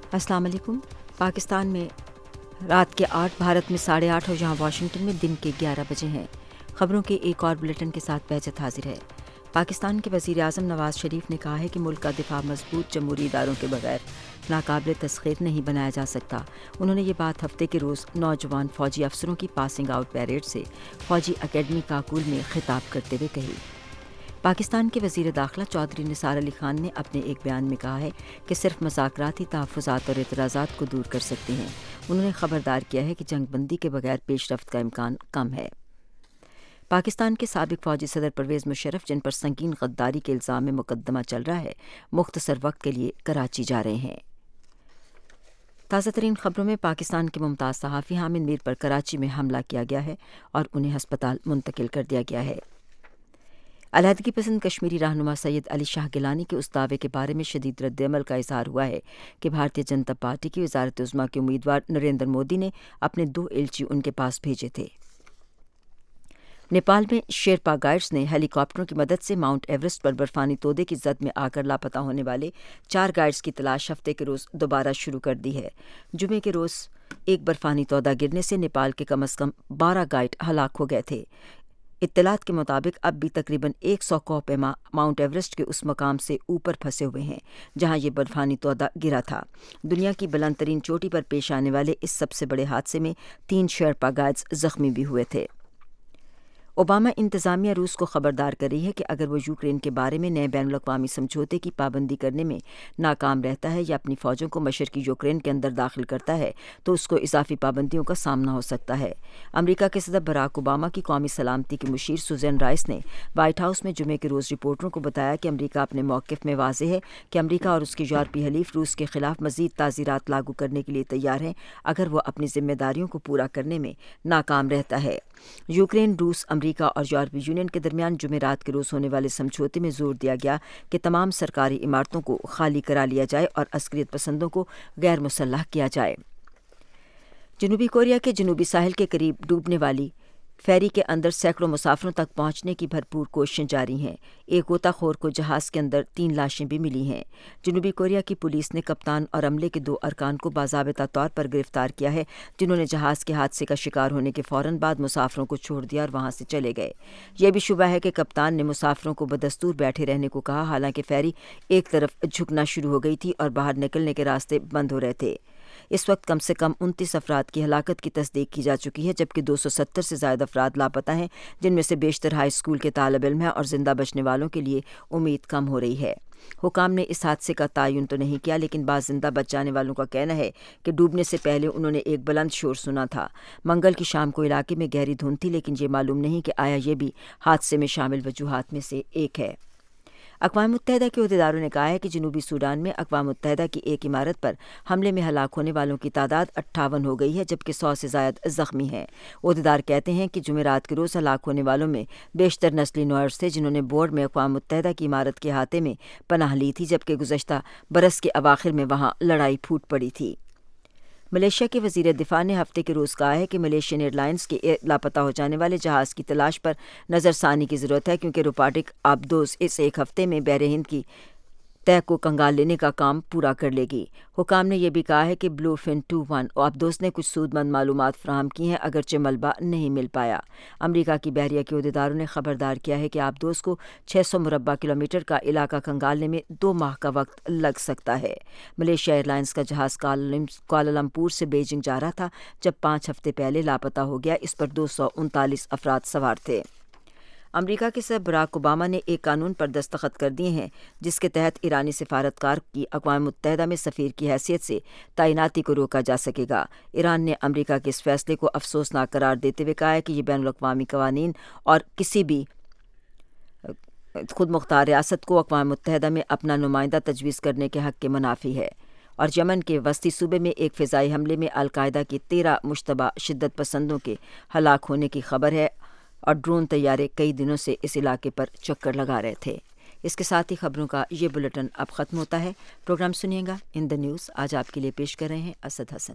السلام علیکم۔ پاکستان میں رات کے 8، بھارت میں 8:30 اور یہاں واشنگٹن میں دن کے 11 بجے ہیں۔ خبروں کے ایک اور بلیٹن کے ساتھ بہجت حاضر ہے۔ پاکستان کے وزیر اعظم نواز شریف نے کہا ہے کہ ملک کا دفاع مضبوط جمہوری اداروں کے بغیر ناقابل تسخیر نہیں بنایا جا سکتا۔ انہوں نے یہ بات ہفتے کے روز نوجوان فوجی افسروں کی پاسنگ آؤٹ پیریڈ سے فوجی اکیڈمی کاکول میں خطاب کرتے ہوئے کہی۔ پاکستان کے وزیر داخلہ چودھری نثار علی خان نے اپنے ایک بیان میں کہا ہے کہ صرف مذاکراتی تحفظات اور اعتراضات کو دور کر سکتے ہیں۔ انہوں نے خبردار کیا ہے کہ جنگ بندی کے بغیر پیش رفت کا امکان کم ہے۔ پاکستان کے سابق فوجی صدر پرویز مشرف، جن پر سنگین غداری کے الزام میں مقدمہ چل رہا ہے، مختصر وقت کے لیے کراچی جا رہے ہیں۔ تازہ ترین خبروں میں پاکستان کے ممتاز صحافی حامد میر پر کراچی میں حملہ کیا گیا ہے اور انہیں ہسپتال منتقل کر دیا گیا ہے۔ علیحدگی پسند کشمیری رہنما سید علی شاہ گیلانی کے اس دعوے کے بارے میں شدید رد عمل کا اظہار ہوا ہے کہ بھارتیہ جنتا پارٹی کی وزارت عظمیٰ کے امیدوار نریندر مودی نے اپنے 2 ایلچی ان کے پاس بھیجے تھے۔ نیپال میں شیرپا گائیڈز نے ہیلی کاپٹروں کی مدد سے ماؤنٹ ایورسٹ پر برفانی تودے کی زد میں آ کر لاپتہ ہونے والے 4 گائیڈز کی تلاش ہفتے کے روز دوبارہ شروع کر دی ہے۔ جمعے کے روز ایک برفانی تودہ گرنے سے نیپال کے کم از کم 12 گائیڈ ہلاک ہو گئے تھے۔ اطلاعات کے مطابق اب بھی تقریباً 100 کوہ پیما ماؤنٹ ایورسٹ کے اس مقام سے اوپر پھنسے ہوئے ہیں جہاں یہ برفانی تودہ گرا تھا۔ دنیا کی بلند ترین چوٹی پر پیش آنے والے اس سب سے بڑے حادثے میں 3 شیرپا گائیڈز زخمی بھی ہوئے تھے۔ اوباما انتظامیہ روس کو خبردار کر رہی ہے کہ اگر وہ یوکرین کے بارے میں نئے بین الاقوامی سمجھوتے کی پابندی کرنے میں ناکام رہتا ہے یا اپنی فوجوں کو مشرقی یوکرین کے اندر داخل کرتا ہے تو اس کو اضافی پابندیوں کا سامنا ہو سکتا ہے۔ امریکہ کے صدر براک اوباما کی قومی سلامتی کی مشیر سوزین رائس نے وائٹ ہاؤس میں جمعے کے روز رپورٹروں کو بتایا کہ امریکہ اپنے موقف میں واضح ہے کہ امریکہ اور اس کے یورپی حلیف روس کے خلاف مزید تعزیرات لاگو کرنے کے لیے تیار ہیں اگر وہ اپنی ذمہ داریوں کو پورا کرنے میں ناکام رہتا ہے۔ یوکرین، روس، امریکہ اور یورپی یونین کے درمیان جمعرات کے روز ہونے والے سمجھوتے میں زور دیا گیا کہ تمام سرکاری عمارتوں کو خالی کرا لیا جائے اور عسکریت پسندوں کو غیر مسلح کیا جائے۔ جنوبی کوریا کے جنوبی ساحل کے قریب ڈوبنے والی فیری کے اندر سینکڑوں مسافروں تک پہنچنے کی بھرپور کوششیں جاری ہیں۔ ایک غوطہ خور کو جہاز کے اندر 3 لاشیں بھی ملی ہیں۔ جنوبی کوریا کی پولیس نے کپتان اور عملے کے 2 ارکان کو باضابطہ طور پر گرفتار کیا ہے جنہوں نے جہاز کے حادثے کا شکار ہونے کے فوراً بعد مسافروں کو چھوڑ دیا اور وہاں سے چلے گئے۔ یہ بھی شبہ ہے کہ کپتان نے مسافروں کو بدستور بیٹھے رہنے کو کہا، حالانکہ فیری ایک طرف جھکنا شروع ہو گئی تھی اور باہر نکلنے کے راستے بند ہو رہے تھے۔ اس وقت کم سے کم 29 افراد کی ہلاکت کی تصدیق کی جا چکی ہے جبکہ 270 سے زائد افراد لاپتہ ہیں، جن میں سے بیشتر ہائی اسکول کے طالب علم ہیں اور زندہ بچنے والوں کے لیے امید کم ہو رہی ہے۔ حکام نے اس حادثے کا تعین تو نہیں کیا، لیکن بعض زندہ بچ جانے والوں کا کہنا ہے کہ ڈوبنے سے پہلے انہوں نے ایک بلند شور سنا تھا۔ منگل کی شام کو علاقے میں گہری دھند تھی، لیکن یہ معلوم نہیں کہ آیا یہ بھی حادثے میں شامل وجوہات میں سے ایک ہے۔ اقوام متحدہ کے عہدیداروں نے کہا ہے کہ جنوبی سوڈان میں اقوام متحدہ کی ایک عمارت پر حملے میں ہلاک ہونے والوں کی تعداد 58 ہو گئی ہے جبکہ 100 سے زائد زخمی ہیں۔ عہدیدار کہتے ہیں کہ جمعرات کے روز ہلاک ہونے والوں میں بیشتر نسلی نوئرز تھے جنہوں نے بورڈ میں اقوام متحدہ کی عمارت کے احاطے میں پناہ لی تھی، جبکہ گزشتہ برس کے اواخر میں وہاں لڑائی پھوٹ پڑی تھی۔ ملیشیا کے وزیر دفاع نے ہفتے کے روز کہا ہے کہ ملیشین ایئر لائنز کے لاپتہ ہو جانے والے جہاز کی تلاش پر نظر ثانی کی ضرورت ہے کیونکہ روپاٹک آبدوز اس ایک ہفتے میں بحر ہند کی تہ کو کنگال لینے کا کام پورا کر لے گی۔ حکام نے یہ بھی کہا ہے کہ بلو فن 21 آبدوز نے کچھ سود مند معلومات فراہم کی ہیں اگرچہ ملبہ نہیں مل پایا۔ امریکہ کی بحریہ کے عہدیداروں نے خبردار کیا ہے کہ آبدوز کو 600 مربع کلومیٹر کا علاقہ کنگالنے میں 2 ماہ کا وقت لگ سکتا ہے۔ ملیشیا ایئر لائنز کا جہاز کوالالمپور سے بیجنگ جا رہا تھا جب 5 ہفتے پہلے لاپتہ ہو گیا۔ اس پر 239 افراد سوار تھے۔ امریکہ کے صدر براک اوباما نے ایک قانون پر دستخط کر دیے ہیں جس کے تحت ایرانی سفارتکار کی اقوام متحدہ میں سفیر کی حیثیت سے تعیناتی کو روکا جا سکے گا۔ ایران نے امریکہ کے اس فیصلے کو افسوسناک قرار دیتے ہوئے کہا ہے کہ یہ بین الاقوامی قوانین اور کسی بھی خود مختار ریاست کو اقوام متحدہ میں اپنا نمائندہ تجویز کرنے کے حق کے منافی ہے۔ اور یمن کے وسطی صوبے میں ایک فضائی حملے میں القاعدہ کے 13 مشتبہ شدت پسندوں کے ہلاک ہونے کی خبر ہے اور ڈرون طیارے کئی دنوں سے اس علاقے پر چکر لگا رہے تھے۔ اس کے ساتھ ہی خبروں کا یہ بلیٹن اب ختم ہوتا ہے۔ پروگرام سنیے گا ان دا نیوز، آج آپ کے لیے پیش کر رہے ہیں اسد حسن۔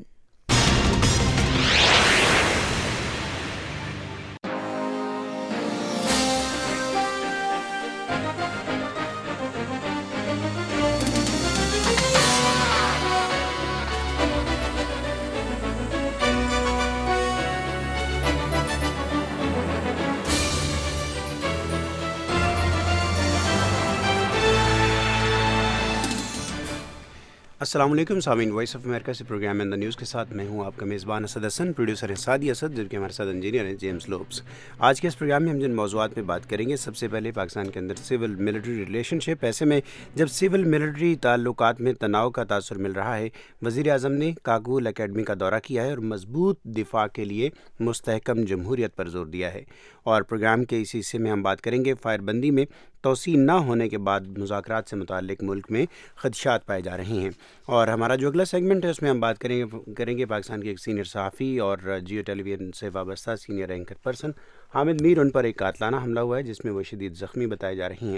السلام علیکم سامعین، وائس آف امریکہ سے پروگرام ان دا نیوز کے ساتھ میں ہوں آپ کا میزبان اسد حسن، پروڈیوسر ہے سعدی اسد، جبکہ ہمارے ساتھ انجینئر ہیں جیمز لوبس۔ آج کے اس پروگرام میں ہم جن موضوعات پہ بات کریں گے، سب سے پہلے پاکستان کے اندر سول ملٹری ریلیشن شپ، ایسے میں جب سول ملٹری تعلقات میں تناؤ کا تاثر مل رہا ہے، وزیر اعظم نے کاکول اکیڈمی کا دورہ کیا ہے اور مضبوط دفاع کے لیے مستحکم جمہوریت پر زور دیا ہے۔ اور پروگرام کے اسی حصے میں ہم بات کریں گے فائر بندی میں توسیع نہ ہونے کے بعد مذاکرات سے متعلق ملک میں خدشات پائے جا رہے ہیں۔ اور ہمارا جو اگلا سیگمنٹ ہے اس میں ہم بات کریں گے پاکستان کے ایک سینئر صحافی اور جیو ٹیلی ویژن سے وابستہ senior anchor person Hamid Mir, ان پر ایک قاتلانہ حملہ ہوا ہے جس میں وہ شدید زخمی بتائے جا رہی ہیں۔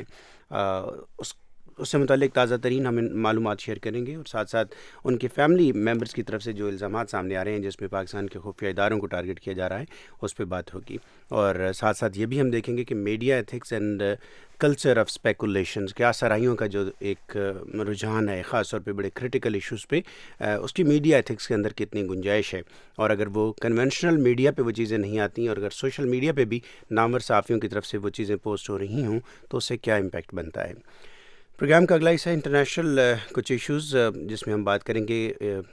اس سے متعلق تازہ ترین ہم معلومات شیئر کریں گے، اور ساتھ ساتھ ان کے فیملی ممبرس کی طرف سے جو الزامات سامنے آ رہے ہیں جس میں پاکستان کے خفیہ اداروں کو ٹارگٹ کیا جا رہا ہے اس پہ بات ہوگی۔ اور ساتھ ساتھ یہ بھی ہم دیکھیں گے کہ media ethics and culture of speculations, کیا سرائیوں کا جو ایک رجحان ہے خاص طور پہ بڑے کرٹیکل ایشوز پہ، اس کی میڈیا ایتھکس کے اندر کتنی گنجائش ہے، اور اگر وہ کنونشنل میڈیا پہ وہ چیزیں نہیں آتی اور اگر سوشل میڈیا پہ بھی نامور صحافیوں کی طرف سے وہ چیزیں پوسٹ ہو رہی ہوں تو اس سے کیا امپیکٹ بنتا ہے۔ پروگرام کا اگلا حصہ انٹرنیشنل کچھ ایشوز، جس میں ہم بات کریں گے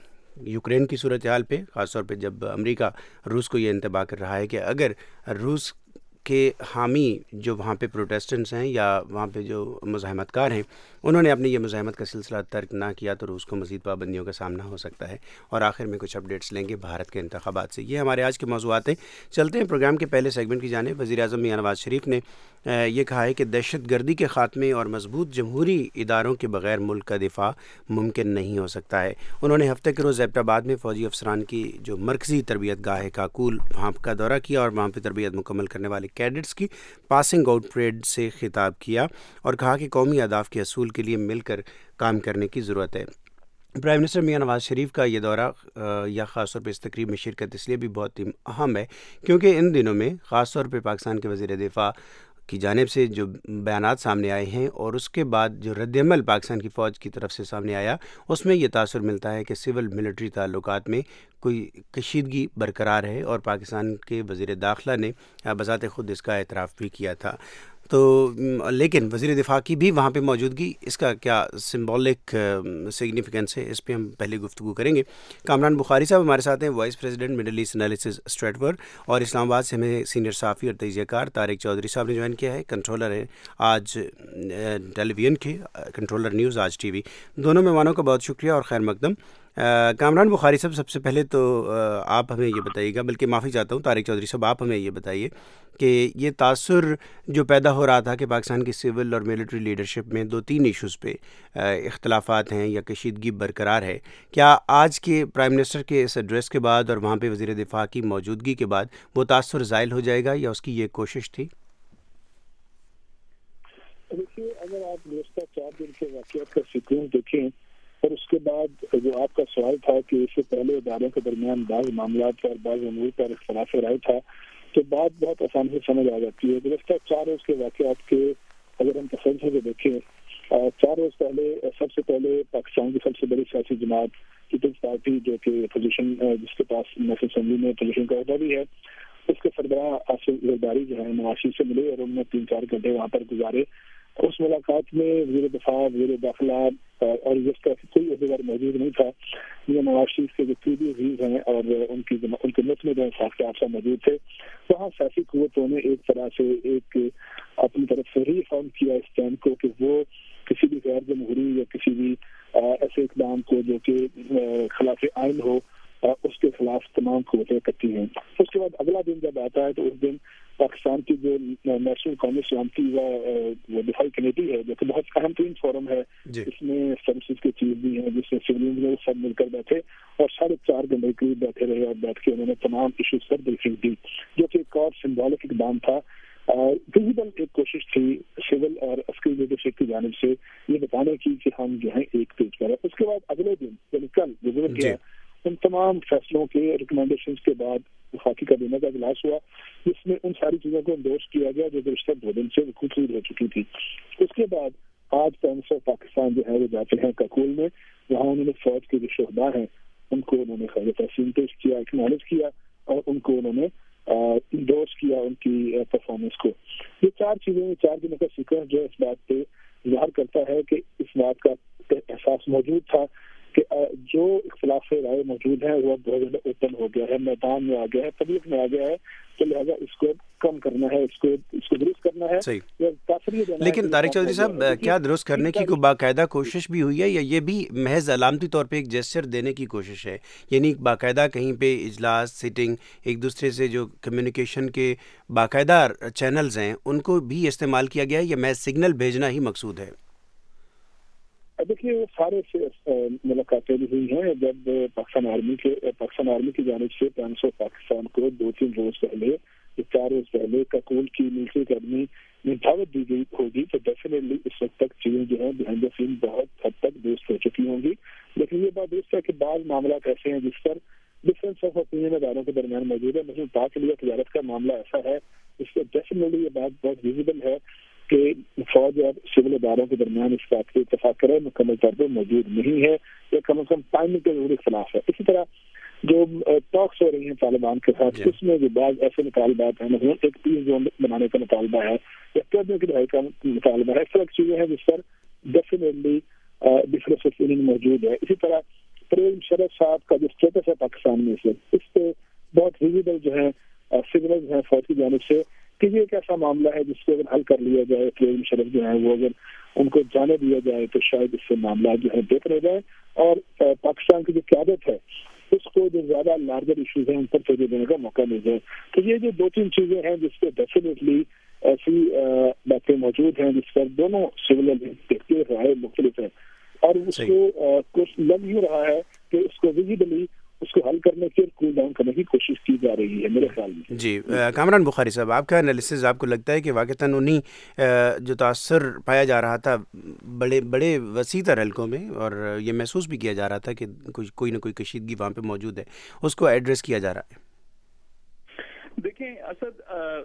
یوکرین کی صورتحال پہ، خاص طور پہ جب امریکہ روس کو یہ انتباہ کر رہا ہے کہ اگر روس کے حامی جو وہاں پہ پروٹیسٹنٹس ہیں یا وہاں پہ جو مزاحمت کار ہیں انہوں نے اپنی یہ مزاحمت کا سلسلہ ترک نہ کیا تو روس کو مزید پابندیوں کا سامنا ہو سکتا ہے۔ اور آخر میں کچھ اپڈیٹس لیں گے بھارت کے انتخابات سے۔ یہ ہمارے آج کے موضوعات ہیں۔ چلتے ہیں پروگرام کے پہلے سیگمنٹ کی جانب۔ وزیر اعظم میاں نواز شریف نے یہ کہا ہے کہ دہشت گردی کے خاتمے اور مضبوط جمہوری اداروں کے بغیر ملک کا دفاع ممکن نہیں ہو سکتا ہے۔ انہوں نے ہفتے کے روز ایبٹ آباد میں فوجی افسران کی جو مرکزی تربیت گاہ ہے کاکول، وہاں کا دورہ کیا اور وہاں پہ تربیت مکمل کرنے والے کیڈٹس کی پاسنگ آؤٹ پریڈ سے خطاب کیا اور کہا کہ قومی اہداف کے حصول کے لیے مل کر کام کرنے کی ضرورت ہے۔ پرائم منسٹر میاں نواز شریف کا یہ دورہ یا خاص طور پہ اس تقریب میں شرکت اس لیے بھی بہت ہی اہم ہے کیونکہ ان دنوں میں خاص طور پہ پاکستان کے وزیر دفاع کی جانب سے جو بیانات سامنے آئے ہیں اور اس کے بعد جو رد عمل پاکستان کی فوج کی طرف سے سامنے آیا، اس میں یہ تاثر ملتا ہے کہ سول ملٹری تعلقات میں کوئی کشیدگی برقرار ہے، اور پاکستان کے وزیر داخلہ نے بذات خود اس کا اعتراف بھی کیا تھا۔ تو لیکن وزیر دفاع کی بھی وہاں پہ موجودگی، اس کا کیا سمبولک سگنیفیکنس ہے، اس پہ ہم پہلے گفتگو کریں گے۔ کامران بخاری صاحب ہمارے ساتھ ہیں، vice president Middle East analysis اسٹریٹور، اور اسلام آباد سے ہمیں سینئر صحافی اور تجزیہ کار طارق چودھری صاحب نے جوائن کیا ہے، کنٹرولر ہیں آج ٹیلی ویژن کے، controller news Aaj T V. دونوں مہمانوں کا بہت شکریہ اور خیر مقدم۔ کامران بخاری صاحب، سب سے پہلے تو آپ ہمیں یہ بتائیے گا، بلکہ معافی چاہتا ہوں طارق چودھری صاحب، آپ ہمیں یہ بتائیے کہ یہ تاثر جو پیدا ہو رہا تھا کہ پاکستان کی سول اور ملٹری لیڈرشپ میں 2-3 ایشوز پہ اختلافات ہیں یا کشیدگی برقرار ہے، کیا آج کے پرائم منسٹر کے اس ایڈریس کے بعد اور وہاں پہ وزیر دفاع کی موجودگی کے بعد وہ تاثر زائل ہو جائے گا یا اس کی یہ کوشش تھی؟ دیکھیے، اگر آپ گزشتہ 4 دن کے واقعات کا سیکوینس دیکھیں اور اس کے بعد جو آپ کا سوال تھا کہ اس سے پہلے اداروں کے درمیان بعض معاملات اور بعض امور پر اختلاف رائے تھا، تو بات بہت آسانی سے سمجھ آ جاتی ہے۔ گزشتہ 4 روز کے واقعات کے اگر ہم تسلسل سے دیکھیں، 4 روز پہلے سب سے پہلے پاکستان کی سب سے بڑی سیاسی جماعت پیپلز پارٹی، جو کہ پوزیشن جس کے پاس نیشنل اسمبلی میں پوزیشن کا عہدہ بھی ہے، اس کے سربراہ آصف زرداری جو ہے نواز شریف سے ملے اور انہوں نے 3-4 گھنٹے وہاں پر گزارے۔ اس ملاقات میں وزیر دفاع، وزیر داخلہ اور جس کا کوئی عہدیدار موجود نہیں تھا، یہ نواز شریف کے جو قریبی عزیز ہیں اور ان کے ملک میں جو صاحب صاحب موجود تھے، وہاں سیاسی قوتوں نے ایک طرح سے ایک اپنی طرف سے ری فارم کیا اس اسٹینڈ کو کہ وہ کسی بھی غیر جمہوری یا کسی بھی ایسے اقدام کو جو کہ خلاف آئین ہو، اس کے خلاف تمام قوتیں اکٹھی ہیں۔ اس کے بعد اگلا دن جب آتا ہے تو اس دن پاکستان کی جو نیشنل قومی سلامتی و دفاعی کمیٹی ہے، جو کہ بہت اہم ترین فورم ہے، اس میں سروسز کے چیف بھی ہیں، جس میں سویلین لوگ سب مل کر بیٹھے اور 4.5 گھنٹے قریب بیٹھے رہے اور بیٹھ کے انہوں نے تمام ایشوز پر بریفنگ دی، جو کہ ایک اور سمبولک اقدام تھا۔ ویزیبل ایک کوشش تھی سول اور عسکری لیڈرشپ کی جانب سے یہ بتانے کی کہ ہم جو ہے ایک پیج پر ہے۔ اس کے بعد اگلے دن یعنی کل گزر گیا، ان تمام فیصلوں کے ریکمنڈیشنز کے بعد وفاقی کابینہ کا اجلاس ہوا، جس میں ان ساری چیزوں کو انڈورس کیا گیا جو گزشتہ 2 دن سے وقوع ہو چکی تھی۔ اس کے بعد آج پرائم منسٹر پاکستان جو ہے وہ جاتے ہیں کاکول میں، وہاں انہوں نے فوج کے جو شہداء ہیں ان کو انہوں نے خیر تحسین پیش کیا، اکنالج کیا اور ان کو انہوں نے انڈورس کیا ان کی پرفارمنس کو۔ یہ 4 چیزیں، 4 دنوں کا سیکوینس جو اس بات پہ ظاہر کرتا ہے کہ اس بات کا احساس موجود تھا کہ جو اختلاف رائے موجود ہیں وہ بہت زیادہ اوپن ہو گیا ہے, میدان میں آ گیا ہے, طبیعت میں آ گیا ہے, تو لہٰذا اس کو کم کرنا ہے, اس کو درست کرنا ہے. لیکن طارق چودھری صاحب, کیا درست کرنے کی کوئی باقاعدہ کوشش بھی ہوئی ہے, یا یہ بھی محض علامتی طور پہ ایک جیسچر دینے کی کوشش ہے؟ یعنی باقاعدہ کہیں پہ اجلاس, سیٹنگ, ایک دوسرے سے جو کمیونیکیشن کے باقاعدہ چینلز ہیں ان کو بھی استعمال کیا گیا ہے, یا محض سگنل بھیجنا ہی مقصود ہے؟ دیکھیے, وہ سارے ملاقاتیں بھی ہوئی ہیں. جب پاکستان آرمی کی جانب سے پاکستان کو 2-3 روز پہلے, 4 روز پہلے کاکول کی ملٹری اکیڈمی میں دعوت دی گئی ہوگی, تو ڈیفینیٹلی اس وقت تک چیزیں جو ہیں بہائنڈ دا سین بہت حد تک درست ہو چکی ہوں گی. لیکن یہ بات درست ہے کہ بعض معاملات ایسے ہیں جس پر ڈفرینس آف اوپینین اداروں کے درمیان موجود ہے. مثلاً پاک لیے تجارت کا معاملہ ایسا ہے اس پر ڈیفینیٹلی یہ بات بہت ویزیبل ہے کہ فوج اور سول اداروں کے درمیان اس بات کے اتفاق کرے مکمل طور پر موجود نہیں ہے, یا کم از کم ٹائمنگ کے ضروری اختلاف ہے. اسی طرح جو ٹاکس ہو رہی ہیں طالبان کے ساتھ, اس میں جو بعض ایسے مطالبات ہیں, مثلاً ایک پیس زون بنانے کا مطالبہ ہے, یا قیدیوں کی رہائی کا مطالبہ ہے, اس طرح کی چیزیں ہیں جس پر ڈیفینیٹلی ڈفرینس آف اوپینین موجود ہے. اسی طرح پرویز مشرف صاحب کا جو اسٹیٹس ہے پاکستان میں اس پہ بہت ویزیبل جو ہے سگنلز ہیں فوج کی جانب سے کہ یہ ایک ایسا معاملہ ہے جس کو اگر حل کر لیا جائے, پرویز مشرف جو ہیں وہ اگر ان کو جانے دیا جائے تو شاید اس سے معاملات جو ہے بہتر ہو جائے, اور پاکستان کی جو قیادت ہے اس کو جو زیادہ لارجر ایشوز ہیں ان پر توجہ دینے کا موقع مل جائے. تو یہ جو 2-3 چیزیں ہیں جس پہ ڈیفینیٹلی ایسی باتیں موجود ہیں جس پر دونوں سول دیکھتے رائے مختلف ہیں, اور اس کو کچھ لگ ہی رہا ہے کہ اس کو ویزیبلی اس کو حل کرنے کی اور کول ڈاؤن کرنے کی کوشش کی جا رہی ہے میرے خیال میں. جی, کامران بخاری صاحب, آپ کا انالیسز آپ کو لگتا ہے کہ واقعتاً انہیں جو تاثر پایا جا رہا تھا بڑے وسیع تر حلقوں میں, اور یہ محسوس بھی کیا جا رہا تھا کہ کوئی نہ کوئی کشیدگی وہاں پہ موجود ہے, اس کو ایڈریس کیا جا رہا ہے؟ دیکھیں اسد,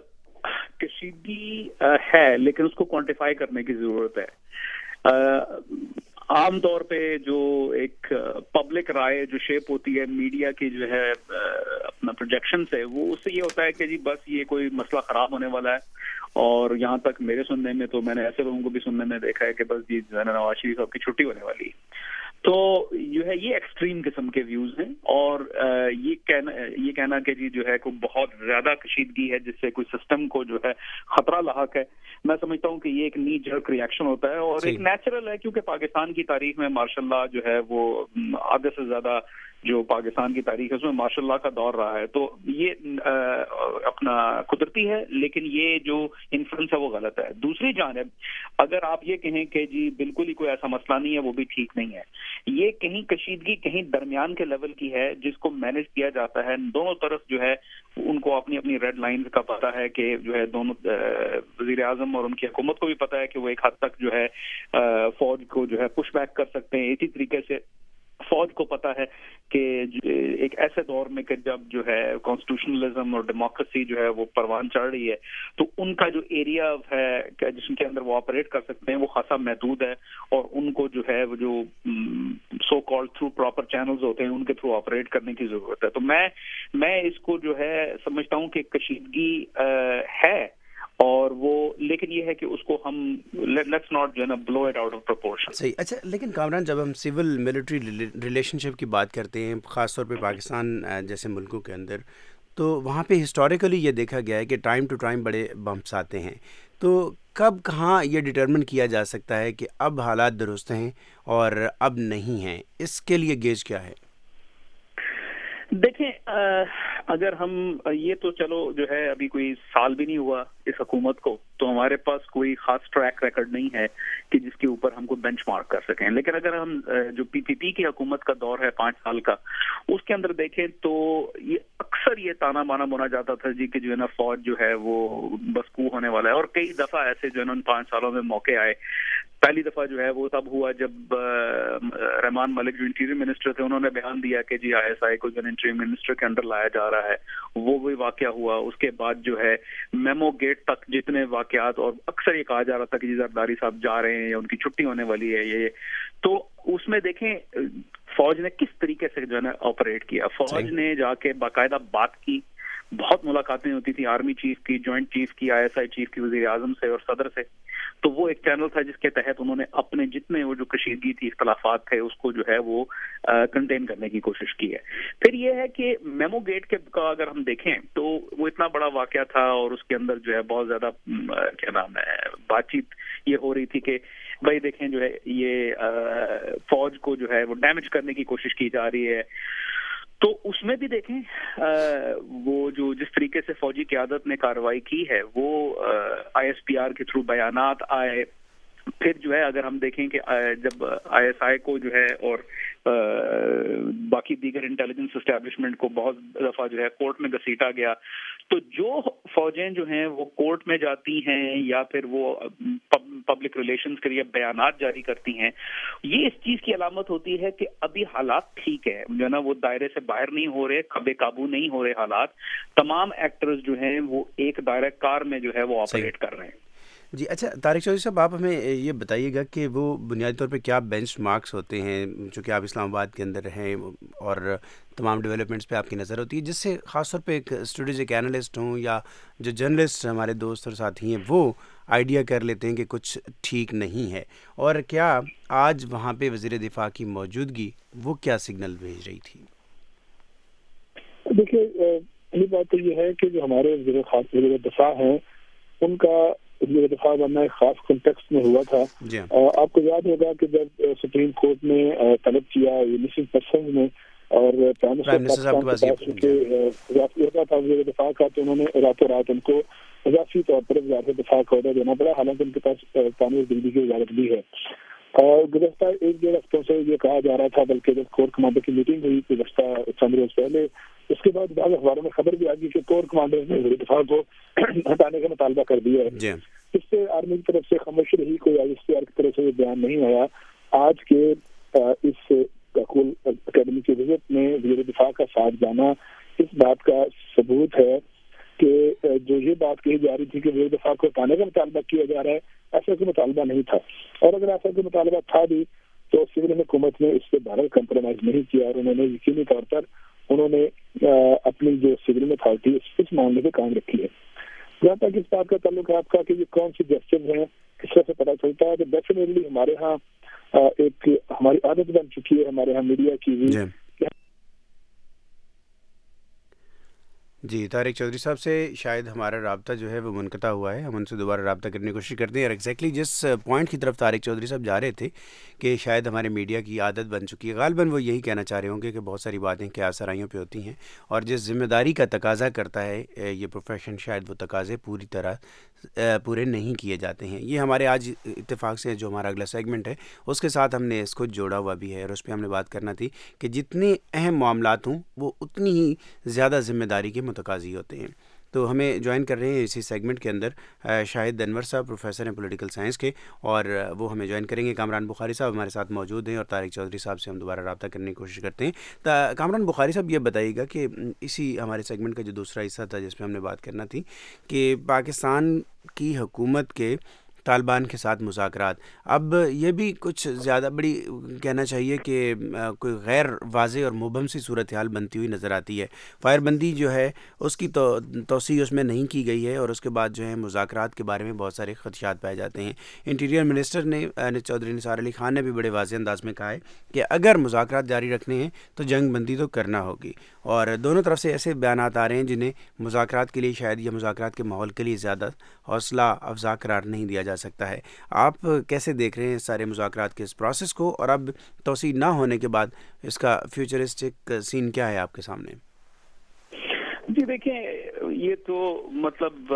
کشیدگی ہے لیکن اس کو کوانٹیفائی کرنے کی ضرورت ہے. عام طور پہ جو ایک پبلک رائے جو شیپ ہوتی ہے میڈیا کی جو ہے اپنا پروجیکشن سے, وہ اس سے یہ ہوتا ہے کہ جی بس یہ کوئی مسئلہ خراب ہونے والا ہے, اور یہاں تک میرے سننے میں, تو میں نے ایسے لوگوں کو بھی سننے میں دیکھا ہے کہ بس یہ نواز شریف صاحب کی چھٹی ہونے والی ہے. تو جو ہے یہ ایکسٹریم قسم کے ویوز ہیں, اور یہ کہنا کہ جی جو ہے کوئی بہت زیادہ کشیدگی ہے جس سے کوئی سسٹم کو جو ہے خطرہ لاحق ہے, میں سمجھتا ہوں کہ یہ ایک نی جرک ریئیکشن ہوتا ہے, اور ایک نیچرل ہے, کیونکہ پاکستان کی تاریخ میں ماشاء اللہ جو ہے وہ آدھے سے زیادہ جو پاکستان کی تاریخ ہے اس میں ماشاء اللہ کا دور رہا ہے. تو یہ اپنا قدرتی ہے, لیکن یہ جو انفلوئنس ہے وہ غلط ہے. دوسری جانب اگر آپ یہ کہیں کہ جی بالکل ہی کوئی ایسا مسئلہ نہیں ہے, وہ بھی ٹھیک نہیں ہے. یہ کہیں کشیدگی کہیں درمیان کے لیول کی ہے جس کو مینج کیا جاتا ہے. دونوں طرف جو ہے ان کو اپنی اپنی ریڈ لائن کا پتہ ہے کہ جو ہے دونوں وزیر اعظم اور ان کی حکومت کو بھی پتہ ہے کہ وہ ایک حد تک جو ہے فوج کو جو ہے پش بیک کر سکتے ہیں. اسی طریقے سے فوج کو پتہ ہے کہ ایک ایسے دور میں کہ جب جو ہے کانسٹیٹیوشنلزم اور ڈیموکریسی جو ہے وہ پروان چڑھ رہی ہے, تو ان کا جو ایریا ہے جس کے اندر وہ آپریٹ کر سکتے ہیں وہ خاصا محدود ہے, اور ان کو جو ہے وہ جو so called through proper channels ہوتے ہیں ان کے تھرو آپریٹ کرنے کی ضرورت ہے. تو میں اس کو جو ہے سمجھتا ہوں کہ کشیدگی ہے, اور وہ لیکن یہ ہے کہ اس کو ہم لیٹس ناٹ جو ہے نا blow it out of proportion. صحیح. اچھا, لیکن کامران, جب ہم سول ملٹری ریلیشن شپ کی بات کرتے ہیں خاص طور پہ پاکستان جیسے ملکوں کے اندر, تو وہاں پہ ہسٹوریکلی یہ دیکھا گیا ہے کہ ٹائم ٹو ٹائم بڑے بمپس آتے ہیں. تو کب کہاں یہ ڈٹرمن کیا جا سکتا ہے کہ اب حالات درست ہیں اور اب نہیں ہیں؟ اس کے لیے گیج کیا ہے؟ دیکھیں, اگر ہم یہ تو چلو جو ہے ابھی کوئی سال بھی نہیں ہوا اس حکومت کو, تو ہمارے پاس کوئی خاص ٹریک ریکارڈ نہیں ہے کہ جس کے اوپر ہم کو بینچ مارک کر سکیں. لیکن اگر ہم جو پی پی پی کی حکومت کا دور ہے 5 سال کا, اس کے اندر دیکھیں تو یہ اکثر یہ تانا بانا بنا جاتا تھا جی کہ جو ہے نا فوج جو ہے وہ بس کو ہونے والا ہے, اور کئی دفعہ ایسے جو ہے نا ان 5 سالوں میں موقع آئے. پہلی دفعہ جو ہے وہ تب ہوا جب رحمان ملک جو انٹیریئر منسٹر تھے انہوں نے بیان دیا کہ جی آئی ایس آئی کو جو انٹیریئر منسٹر کے انڈر لایا جا رہا ہے, وہ بھی واقعہ ہوا. اس کے بعد جو ہے میمو گیٹ تک جتنے واقعات, اور اکثر یہ کہا جا رہا تھا کہ جی زرداری صاحب جا رہے ہیں یا ان کی چھٹی ہونے والی ہے یہ, تو اس میں دیکھیں فوج نے کس طریقے سے جو ہے نا آپریٹ کیا. فوج نے جا کے باقاعدہ بات کی, بہت ملاقاتیں ہوتی تھی آرمی چیف کی, جوائنٹ چیف کی, آئی ایس آئی چیف کی, وزیر اعظم سے اور صدر سے. تو وہ ایک چینل تھا جس کے تحت انہوں نے اپنے جتنے وہ جو کشیدگی تھی، اختلافات تھے، اس کو جو ہے وہ کنٹین کرنے کی کوشش کی ہے. پھر یہ ہے کہ میمو گیٹ کے کا اگر ہم دیکھیں تو وہ اتنا بڑا واقعہ تھا اور اس کے اندر جو ہے بہت زیادہ کیا نام ہے بات چیت یہ ہو رہی تھی کہ بھائی دیکھیں جو ہے یہ فوج کو جو ہے وہ ڈیمیج کرنے کی کوشش کی جا رہی ہے. تو اس میں بھی دیکھیں وہ جو جس طریقے سے فوجی قیادت نے کارروائی کی ہے وہ آئی ایس پی آر کے تھرو بیانات آئے. پھر جو ہے اگر ہم دیکھیں کہ جب آئی ایس آئی کو جو ہے اور باقی دیگر انٹیلیجنس اسٹیبلشمنٹ کو بہت دفعہ جو ہے کورٹ میں گھسیٹا گیا، تو جو فوجیں جو ہیں وہ کورٹ میں جاتی ہیں یا پھر وہ پبلک ریلیشنز کے لیے بیانات جاری کرتی ہیں، یہ اس چیز کی علامت ہوتی ہے کہ ابھی حالات ٹھیک ہے، جو ہے نا وہ دائرے سے باہر نہیں ہو رہے، بے قابو نہیں ہو رہے حالات. تمام ایکٹرز جو ہیں وہ ایک دائرہ کار میں جو ہے وہ آپریٹ کر رہے ہیں. جی اچھا طارق چودھری صاحب، آپ ہمیں یہ بتائیے گا کہ وہ بنیادی طور پہ کیا بینچ مارکس ہوتے ہیں، چونکہ آپ اسلام آباد کے اندر ہیں اور تمام ڈیولپمنٹس پہ آپ کی نظر ہوتی ہے، جس سے خاص طور پہ ایک اسٹریٹجک اینالسٹ ہوں یا جو جرنلسٹ ہمارے دوست اور ساتھی ہیں وہ آئیڈیا کر لیتے ہیں کہ کچھ ٹھیک نہیں ہے، اور کیا آج وہاں پہ وزیر دفاع کی موجودگی وہ کیا سگنل بھیج رہی تھی؟ دیکھیے پہلی بات تو یہ ہے کہ جو ہمارے وزیر دفاع ہیں ان کا وزیر دفاع بننا ایک خاص کنٹیکسٹ میں ہوا تھا. آپ کو یاد ہوگا کہ جب سپریم کورٹ نے طلب کیا مسنگ پرسنز میں اور پرائم منسٹر تھا وزیر دفاع کا، تو انہوں نے راتوں رات ان کو اضافی طور پر وزارت دفاع کا عہدہ دینا پڑا، حالانکہ ان کے پاس قانونی زندگی کی وزارت بھی ہے. اور گزشتہ 1-1.5 ہفتوں سے یہ کہا جا رہا تھا، بلکہ جب کور کمانڈر کی میٹنگ ہوئی گزشتہ چند روز پہلے، اس کے بعد بعض اخباروں میں خبر بھی آ گئی کہ کور کمانڈر نے وزیر دفاع کو ہٹانے کا مطالبہ کر دیا ہے. اس سے آرمی کی طرف سے خاموشی رہی، کوئی آئی ایس پی آر کی طرف سے یہ بیان نہیں آیا. آج کے اس اکیڈمی کی وزٹ میں وزیر دفاع کا ساتھ جانا اس بات کا ثبوت ہے کہ جو یہ بات کہی جا رہی تھی کہ وزیر دفاع کو ہٹانے کا مطالبہ کیا جا رہا ہے، ایسا کوئی مطالبہ نہیں تھا. اور اگر ایسا کوئی مطالبہ تھا بھی تو سول حکومت نے اس سے بہرحال کمپرومائز نہیں کیا، اور انہوں نے یقینی طور پر انہوں نے اپنی جو سول اتھارٹی اس معاملے پہ کام رکھی ہے. جہاں تک اس بات کا تعلق ہے آپ کا کہ یہ کون سی جسٹس ہیں، کس طرح سے پتہ چلتا ہے، تو ڈیفینیٹلی ہمارے ہاں ایک ہماری عادت بن چکی ہے ہمارے ہاں میڈیا کی بھی. جی طارق چودھری صاحب سے شاید ہمارا رابطہ جو ہے وہ منقطع ہوا ہے، ہم ان سے دوبارہ رابطہ کرنے کی کوشش کرتے ہیں. اور ایگزیکٹلی جس پوائنٹ کی طرف طارق چودھری صاحب جا رہے تھے کہ شاید ہمارے میڈیا کی عادت بن چکی ہے، غالباً وہ یہی کہنا چاہ رہے ہوں گے کہ بہت ساری باتیں کیا سرائیوں پہ ہوتی ہیں، اور جس ذمہ داری کا تقاضا کرتا ہے یہ پروفیشن، شاید وہ تقاضے پوری طرح پورے نہیں کیے جاتے ہیں. یہ ہمارے آج اتفاق سے جو ہمارا اگلا سیگمنٹ ہے اس کے ساتھ ہم نے اس کو جوڑا ہوا بھی ہے، اور اس پہ ہم نے بات کرنا تھی کہ جتنے اہم معاملات ہوں وہ اتنی ہی زیادہ ذمہ داری کے متقاضی ہوتے ہیں. تو ہمیں جوائن کر رہے ہیں اسی سیگمنٹ کے اندر شاہد انور صاحب، پروفیسر ہیں پولیٹیکل سائنس کے، اور وہ ہمیں جوائن کریں گے. کامران بخاری صاحب ہمارے ساتھ موجود ہیں، اور طارق چودھری صاحب سے ہم دوبارہ رابطہ کرنے کی کوشش کرتے ہیں. کامران بخاری صاحب یہ بتائیے گا کہ اسی ہمارے سیگمنٹ کا جو دوسرا حصہ تھا جس پہ ہم نے بات کرنا تھی کہ پاکستان کی حکومت کے طالبان کے ساتھ مذاکرات، اب یہ بھی کچھ زیادہ بڑی کہنا چاہیے کہ کوئی غیر واضح اور مبہم سی صورتحال بنتی ہوئی نظر آتی ہے. فائر بندی جو ہے اس کی توسیع اس میں نہیں کی گئی ہے، اور اس کے بعد جو ہے مذاکرات کے بارے میں بہت سارے خدشات پائے جاتے ہیں. انٹیریئر منسٹر نے چودھری نثار علی خان نے بھی بڑے واضح انداز میں کہا ہے کہ اگر مذاکرات جاری رکھنے ہیں تو جنگ بندی تو کرنا ہوگی، اور دونوں طرف سے ایسے بیانات آ رہے ہیں جنہیں مذاکرات کے لیے شاید یا مذاکرات کے ماحول کے لیے زیادہ حوصلہ افزا قرار نہیں دیا جا سکتا ہے. آپ کیسے دیکھ رہے ہیں سارے مذاکرات کے اس پروسیس کو، اور اب توسیع نہ ہونے کے بعد اس کا فیوچرسٹک سین کیا ہے آپ کے سامنے؟ جی دیکھیں، یہ تو مطلب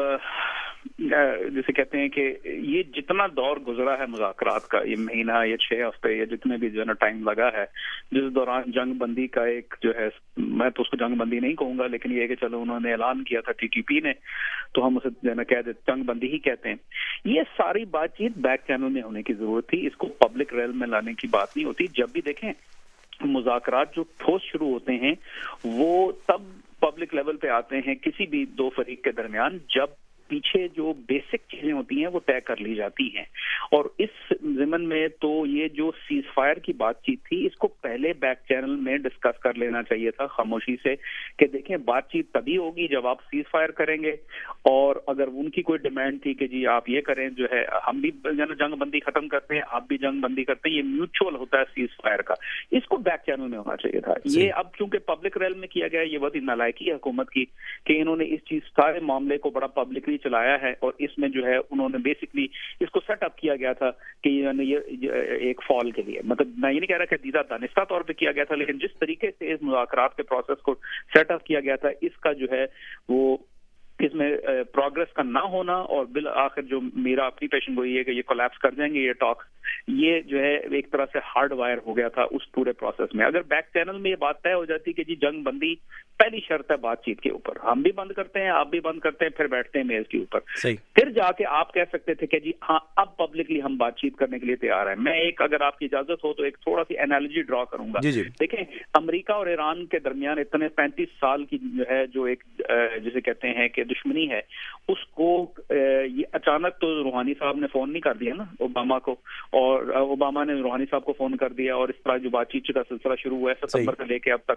جیسے کہتے ہیں کہ یہ جتنا دور گزرا ہے مذاکرات کا، یہ مہینہ یا 6 ہفتے یا جتنے بھی جو ہے نا ٹائم لگا ہے، جس دوران جنگ بندی کا ایک جو ہے، میں تو اس کو جنگ بندی نہیں کہوں گا، لیکن یہ کہ چلو انہوں نے اعلان کیا تھا ٹی ٹی پی نے، تو ہم اسے جو ہے نا کہہ دیتے جنگ بندی ہی کہتے ہیں. یہ ساری بات چیت بیک چینل میں ہونے کی ضرورت تھی، اس کو پبلک ریل میں لانے کی بات نہیں ہوتی. جب بھی دیکھیں مذاکرات جو ٹھوس شروع ہوتے ہیں وہ تب پبلک لیول پہ آتے ہیں کسی بھی دو فریق کے درمیان جب پیچھے جو بیسک چیزیں ہوتی ہیں وہ طے کر لی جاتی ہیں. اور اس ضمن میں تو یہ جو سیز فائر کی بات چیت تھی اس کو پہلے بیک چینل میں ڈسکس کر لینا چاہیے تھا خاموشی سے کہ دیکھیں بات چیت تبھی ہوگی جب آپ سیز فائر کریں گے, اور اگر ان کی کوئی ڈیمانڈ تھی کہ جی آپ یہ کریں, جو ہے ہم بھی جنگ بندی ختم کرتے ہیں, آپ بھی جنگ بندی کرتے ہیں, یہ میوچول ہوتا ہے سیز فائر کا, اس کو بیک چینل میں ہونا چاہیے تھا. یہ اب چونکہ پبلک ریل میں کیا گیا, یہ بہت ہی نالائکی ہے حکومت کی کہ انہوں نے اس چیز سارے معاملے کو بڑا پبلکلی چلایا ہے, اور اس میں جو ہے انہوں نے بیسکلی اس کو سیٹ اپ کیا گیا تھا کہ یہ ایک فال کے لیے, مطلب میں یہ نہیں کہہ رہا کہ دیدہ دانستہ طور پہ کیا گیا تھا, لیکن جس طریقے سے اس مذاکرات کے پروسیس کو سیٹ اپ کیا گیا تھا اس کا جو ہے وہ اس میں پروگرس کا نہ ہونا, اور بالآخر جو میرا اپنی پیشن گوئی ہے کہ یہ کولیپس کر جائیں گے یہ ٹاک, یہ جو ہے ایک طرح سے ہارڈ وائر ہو گیا تھا اس پورے پروسیس میں. اگر بیک چینل میں یہ بات طے ہو جاتی کہ جی جنگ بندی پہلی شرط ہے بات چیت کے اوپر, ہم بھی بند کرتے ہیں آپ بھی بند کرتے ہیں, پھر بیٹھتے ہیں میز کے اوپر, پھر جا کے آپ کہہ سکتے تھے کہ جی ہاں اب پبلکلی ہم بات چیت کرنے کے لیے تیار ہیں. میں ایک, اگر آپ کی اجازت ہو تو ایک تھوڑا سی انالوجی ڈرا کروں گا. دیکھیں امریکہ اور ایران کے درمیان اتنے 35 سال کی جو ہے جو ایک جسے کہتے ہیں کہ دشمنی ہے, اس کو یہ اچانک تو روحانی صاحب نے فون نہیں کر دیا نا اوباما کو, اور اوباما نے روحانی صاحب کو فون کر دیا, اور اس طرح جو بات چیت کا سلسلہ شروع ہوا ہے ستمبر سے لے کے اب تک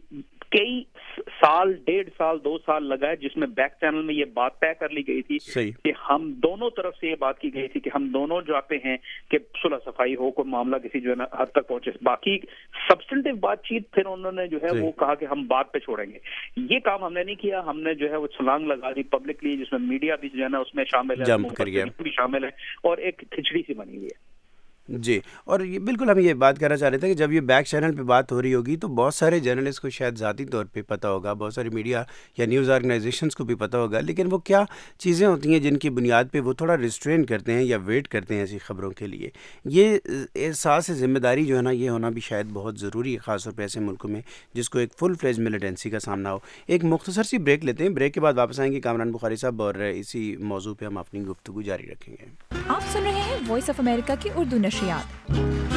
کئی سال, 1.5 سال 2 سال لگا ہے, جس میں بیک چینل میں یہ بات طے کر لی گئی تھی کہ ہم دونوں طرف سے یہ بات کی گئی تھی کہ ہم دونوں چاہتے ہیں کہ صلح صفائی ہو, کوئی معاملہ کسی جو ہے نا حد تک پہنچے. باقی سبسٹنٹیو بات چیت پھر انہوں نے جو ہے وہ کہا کہ ہم بات پہ چھوڑیں گے. یہ کام ہم نے نہیں کیا, ہم نے جو ہے وہ چھلانگ لگا دی پبلکلی, جس میں میڈیا بھی جو ہے نا اس میں شامل ہے, بھی شامل ہے, اور ایک کھچڑی سی بنی ہوئی ہے. جی, اور یہ بالکل ہم یہ بات کرنا چاہ رہے تھے کہ جب یہ بیک چینل پہ بات ہو رہی ہوگی تو بہت سارے جرنلسٹ کو شاید ذاتی طور پہ پتہ ہوگا, بہت ساری میڈیا یا نیوز آرگنائزیشنز کو بھی پتہ ہوگا, لیکن وہ کیا چیزیں ہوتی ہیں جن کی بنیاد پہ وہ تھوڑا ریسٹرین کرتے ہیں یا ویٹ کرتے ہیں ایسی خبروں کے لیے. یہ احساس ذمہ داری جو ہے نا یہ ہونا بھی شاید بہت ضروری ہے, خاص طور پہ ایسے ملکوں میں جس کو ایک فل فلیج ملیٹنسی کا سامنا ہو. ایک مختصر سی بریک لیتے ہیں, بریک کے بعد واپس آئیں گے کامران بخاری صاحب, اور اسی موضوع پہ ہم اپنی گفتگو جاری رکھیں گے. آپ سن رہے ہیں وائس آف امریکہ کی اردو نشریات.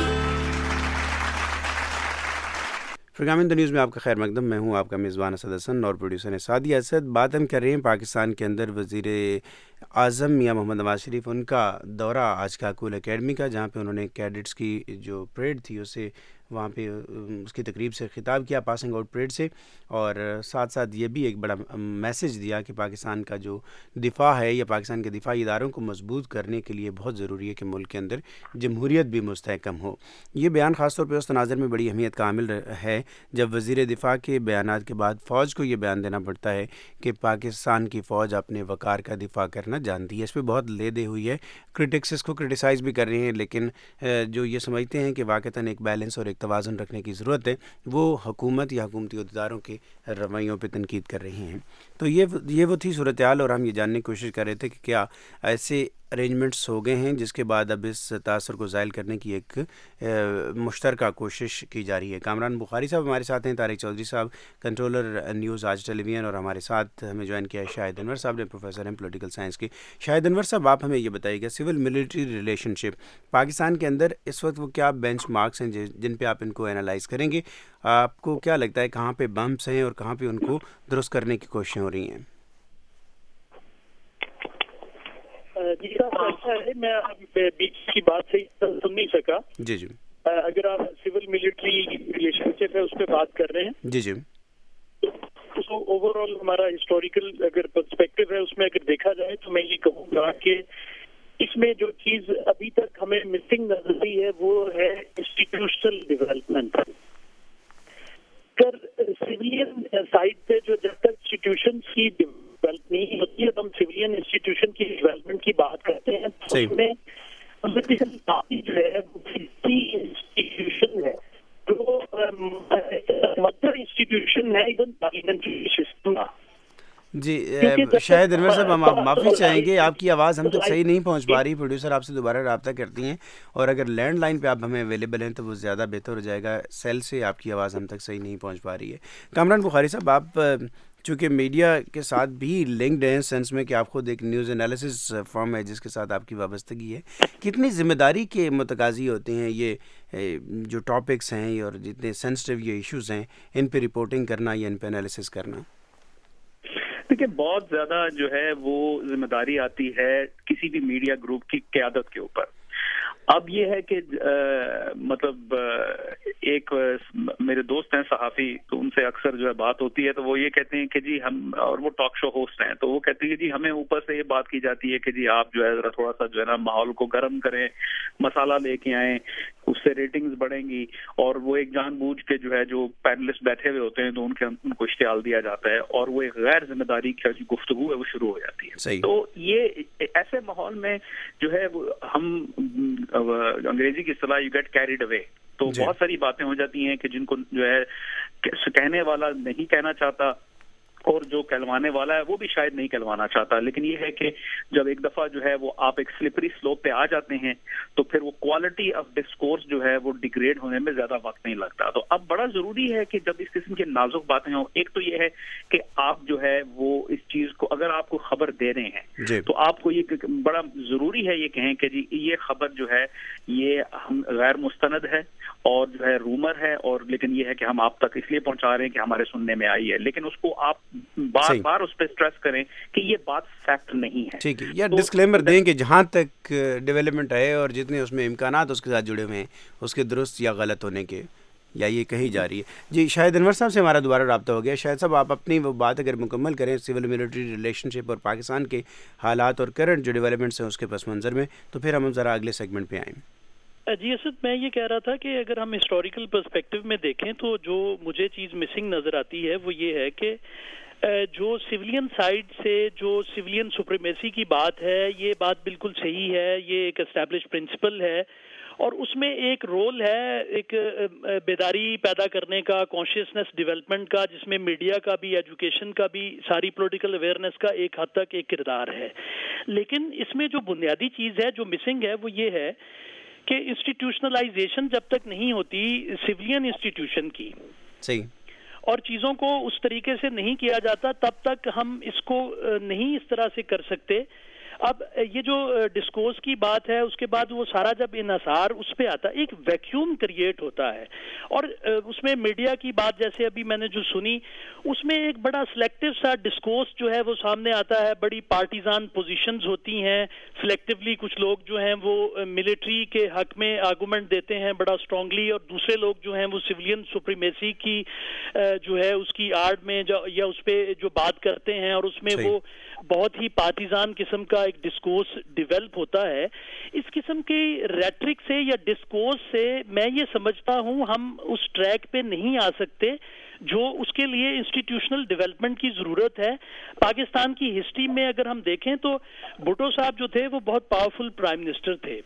پروگرام ان دا نیوز میں آپ کا خیر مقدم, میں ہوں آپ کا میزبان اسد حسن اور پروڈیوسر سعدیہ اسد. بات ہم کر رہے ہیں پاکستان کے اندر وزیر اعظم میاں محمد نواز شریف, ان کا دورہ آج کا کول اکیڈمی کا, جہاں پہ انہوں نے کیڈٹس کی جو پریڈ تھی اسے وہاں پہ اس کی تقریب سے خطاب کیا, پاسنگ آؤٹ پریڈ سے, اور ساتھ ساتھ یہ بھی ایک بڑا میسج دیا کہ پاکستان کا جو دفاع ہے یا پاکستان کے دفاعی اداروں کو مضبوط کرنے کے لیے بہت ضروری ہے کہ ملک کے اندر جمہوریت بھی مستحکم ہو. یہ بیان خاص طور پہ اس تناظر میں بڑی اہمیت کا حامل ہے جب وزیر دفاع کے بیانات کے بعد فوج کو یہ بیان دینا پڑتا ہے کہ پاکستان کی فوج اپنے وقار کا دفاع کرنا جانتی ہے. اس پہ بہت لے دے ہوئی ہے, کرٹکس اس کو کرٹیسائز بھی کر رہے ہیں, لیکن جو یہ سمجھتے ہیں کہ واقعتاً ایک بیلنس اور ایک توازن رکھنے کی ضرورت ہے, وہ حکومت یا حکومتی عہدیداروں کے رویوں پہ تنقید کر رہی ہیں. تو یہ وہ تھی صورتحال, اور ہم یہ جاننے کی کوشش کر رہے تھے کہ کیا ایسے ارینجمنٹس ہو گئے ہیں جس کے بعد اب اس تاثر کو زائل کرنے کی ایک مشترکہ کوشش کی جا رہی ہے. کامران بخاری صاحب ہمارے ساتھ ہیں, طارق چودھری صاحب کنٹرولر نیوز آج ٹیلی ویژن, اور ہمارے ساتھ ہمیں جوائن کیا ہے شاہد انور صاحب نے, پروفیسر ہیں پولیٹیکل سائنس کے. شاہد انور صاحب, آپ ہمیں یہ بتائیے گا civil military relationship Pakistan کے اندر اس وقت وہ کیا بینچ مارکس ہیں جن پہ آپ ان کو اینالائز کریں گے؟ آپ کو کیا لگتا ہے کہاں پہ بمپس ہیں اور کہاں پہ ان کو درست کرنے کی کوششیں ہو رہی ہیں؟ جی صاحب, ایسا ہے, میں بیچ کی بات سے سن نہیں سکا. جی جی, اگر آپ سول ملٹری ریلیشن شپ ہے اس پہ بات کر رہے ہیں. جی جی, تو اوور آل ہمارا ہسٹوریکل اگر پرسپیکٹو ہے اس میں اگر دیکھا جائے تو میں یہ کہوں گا کہ اس میں جو چیز ابھی تک ہمیں مسنگ نظر آئی ہے وہ ہے انسٹیٹیوشنل ڈیولپمنٹ. سویلین سائڈ پہ جو جب تک انسٹیٹیوشنس کی ڈیولپ نہیں ہوتی ہے, ہم سویلین انسٹیٹیوشن کی ڈیولپمنٹ کی بات کرتے ہیں, اس میں جو ہے انسٹیٹیوشن ہے جو مدر انسٹیٹیوشن ہے ایون پارلیمنٹری سسٹم. جی شاہد انور صاحب, ہم معافی چاہیں گے, آپ کی آواز ہم تک صحیح نہیں پہنچ پا رہی. پروڈیوسر آپ سے دوبارہ رابطہ کرتی ہیں, اور اگر لینڈ لائن پہ آپ ہمیں اویلیبل ہیں تو وہ زیادہ بہتر ہو جائے گا. سیل سے آپ کی آواز ہم تک صحیح نہیں پہنچ پا رہی ہے. کامران بخاری صاحب, آپ چونکہ میڈیا کے ساتھ بھی لنکڈ ہیں سینس میں کہ آپ خود ایک نیوز انالیسس فرم ہے جس کے ساتھ آپ کی وابستگی ہے, کتنی ذمہ داری کے متقاضی ہوتے ہیں یہ جو ٹاپکس ہیں اور جتنے سینسٹیو یہ ایشوز ہیں ان پہ رپورٹنگ کرنا یا ان پہ انالیسس کرنا؟ دیکھیں بہت زیادہ جو ہے وہ ذمہ داری آتی ہے کسی بھی میڈیا گروپ کی قیادت کے اوپر. اب یہ ہے کہ مطلب ایک میرے دوست ہیں صحافی, تو ان سے اکثر جو ہے بات ہوتی ہے تو وہ یہ کہتے ہیں کہ جی ہم, اور وہ ٹاک شو ہوسٹ ہیں, تو وہ کہتے ہیں کہ جی ہمیں اوپر سے یہ بات کی جاتی ہے کہ جی آپ جو ہے ذرا تھوڑا سا جو ہے نا ماحول کو گرم کریں, مسالہ لے کے آئیں, اس سے ریٹنگز بڑھیں گی. اور وہ ایک جان بوجھ کے جو ہے جو پینلسٹ بیٹھے ہوئے ہوتے ہیں تو ان کو اشتعال دیا جاتا ہے, اور وہ ایک غیر ذمہ داری کی جو گفتگو ہے وہ شروع ہو جاتی ہے. تو یہ ایسے ماحول میں جو ہے ہم انگریزی کی اصطلاح یو گیٹ کیریڈ اوے, تو بہت ساری باتیں ہو جاتی ہیں کہ جن کو جو ہے کہنے والا نہیں کہنا چاہتا, اور جو کہلوانے والا ہے وہ بھی شاید نہیں کہلوانا چاہتا. لیکن یہ ہے کہ جب ایک دفعہ جو ہے وہ آپ ایک سلپری سلوپ پہ آ جاتے ہیں تو پھر وہ کوالٹی آف ڈسکورس جو ہے وہ ڈیگریڈ ہونے میں زیادہ وقت نہیں لگتا. تو اب بڑا ضروری ہے کہ جب اس قسم کی نازک باتیں ہوں, ایک تو یہ ہے کہ آپ جو ہے وہ اس چیز کو, اگر آپ کو خبر دے رہے ہیں تو آپ کو یہ بڑا ضروری ہے یہ کہیں کہ جی یہ خبر جو ہے یہ ہم غیر مستند ہے اور جو ہے رومر ہے, اور لیکن یہ ہے کہ ہم آپ تک اس لیے پہنچا رہے ہیں کہ ہمارے سننے میں آئی ہے, لیکن اس کو آپ بار بار اس پہ سٹریس کریں کہ یہ بات فیکٹ نہیں ہے. ٹھیک ہے, یا ڈسکلیمر دیں کہ جہاں تک ڈیولپمنٹ ہے اور جتنے اس میں امکانات اس کے ساتھ جڑے ہوئے ہیں اس کے درست یا غلط ہونے کے, یا یہ کہی جا رہی ہے. جی شاہد انور صاحب سے ہمارا دوبارہ رابطہ ہو گیا. شاہد صاحب آپ اپنی وہ بات اگر مکمل کریں سول ملٹری ریلیشن شپ اور پاکستان کے حالات اور کرنٹ جو ڈیولپمنٹس ہیں اس کے پس منظر میں, تو پھر ہم ذرا اگلے سیگمنٹ پہ آئیں. جی اسد, میں یہ کہہ رہا تھا کہ اگر ہم ہسٹوریکل پرسپیکٹو میں دیکھیں تو جو مجھے چیز مسنگ نظر آتی ہے وہ یہ ہے کہ جو سولین سائڈ سے جو سولین سپریمیسی کی بات ہے, یہ بات بالکل صحیح ہے, یہ ایک اسٹیبلش پرنسپل ہے, اور اس میں ایک رول ہے ایک بیداری پیدا کرنے کا, کانشیسنس ڈیولپمنٹ کا, جس میں میڈیا کا بھی, ایجوکیشن کا بھی, ساری پولیٹیکل اویئرنیس کا ایک حد تک ایک کردار ہے. لیکن اس میں جو بنیادی چیز ہے جو مسنگ ہے وہ یہ ہے کہ انسٹیٹیوشنلائزیشن جب تک نہیں ہوتی سولین انسٹیٹیوشن کی, صحیح, اور چیزوں کو اس طریقے سے نہیں کیا جاتا, تب تک ہم اس کو نہیں اس طرح سے کر سکتے. اب یہ جو ڈسکورس کی بات ہے اس کے بعد وہ سارا جب انحصار اس پہ آتا ہے ایک ویکیوم کریٹ ہوتا ہے, اور اس میں میڈیا کی بات جیسے ابھی میں نے جو سنی اس میں ایک بڑا سلیکٹیو سا ڈسکورس جو ہے وہ سامنے آتا ہے, بڑی پارٹیزان پوزیشنز ہوتی ہیں, سلیکٹیولی کچھ لوگ جو ہیں وہ ملٹری کے حق میں آرگومنٹ دیتے ہیں بڑا اسٹرانگلی, اور دوسرے لوگ جو ہیں وہ سولین سپریمیسی کی جو ہے اس کی آڑ میں یا اس پہ جو بات کرتے ہیں, اور اس میں وہ بہت ہی پارٹیزان قسم کا ایک ڈسکورس ڈیولپ ہوتا ہے. اس قسم کی ریٹرک سے یا ڈسکورس سے میں یہ سمجھتا ہوں ہم اس ٹریک پہ نہیں آ سکتے جو اس کے لیے انسٹیٹیوشنل ڈیولپمنٹ کی ضرورت ہے. پاکستان کی ہسٹری میں اگر ہم دیکھیں تو بھٹو صاحب جو تھے وہ بہت پاورفل پرائم منسٹر تھے,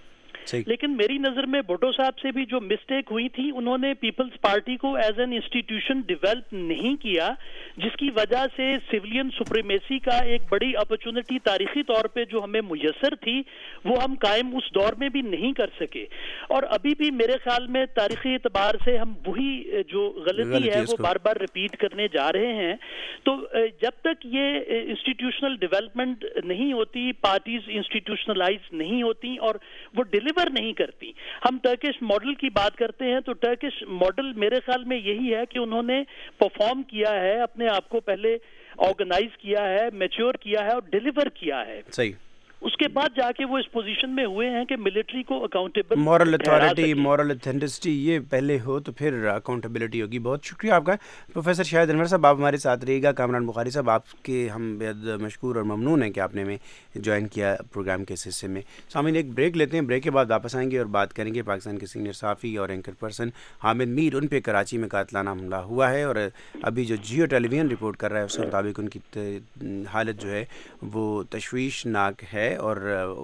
لیکن میری نظر میں بھٹو صاحب سے بھی جو مسٹیک ہوئی تھی, انہوں نے پیپلز پارٹی کو ایز این انسٹیٹیوشن ڈیولپ نہیں کیا, جس کی وجہ سے سولین سپریمیسی کا ایک بڑی اپرچونٹی تاریخی طور پہ جو ہمیں میسر تھی وہ ہم قائم اس دور میں بھی نہیں کر سکے. اور ابھی بھی میرے خیال میں تاریخی اعتبار سے ہم وہی جو غلطی ہے وہ بار بار ریپیٹ کرنے جا رہے ہیں. تو جب تک یہ انسٹیٹیوشنل ڈیولپمنٹ نہیں ہوتی, پارٹیز انسٹیٹیوشنلائز نہیں ہوتی اور وہ ڈیلیور نہیں کرتی. ہم ٹرکش ماڈل کی بات کرتے ہیں تو ٹرکش ماڈل میرے خیال میں یہی ہے کہ انہوں نے پرفارم کیا ہے, اپنے آپ کو پہلے آرگنائز کیا ہے, میچور کیا ہے اور ڈیلیور کیا ہے. صحیح. اس کے بعد جا کے وہ اس پوزیشن میں ہوئے ہیں کہ ملٹری کو accountable, moral authority, moral authenticity یہ پہلے ہو تو پھر اکاؤنٹیبلٹی ہوگی. بہت شکریہ آپ کا پروفیسر شاہد انور صاحب, آپ ہمارے ساتھ رہیے گا. کامران بخاری صاحب آپ کے ہم بےحد مشکور اور ممنون ہیں کہ آپ نے ہمیں جوائن کیا پروگرام کے اس حصے میں. سامعین ایک بریک لیتے ہیں, بریک کے بعد واپس آئیں گے اور بات کریں گے پاکستان کے سینئر صحافی اور اینکر پرسن حامد میر, ان پہ کراچی میں قاتلانہ حملہ ہوا ہے اور ابھی جو جیو ٹیلی ویژن رپورٹ کر رہا ہے اس کے مطابق ان کی حالت جو ہے وہ تشویشناک ہے اور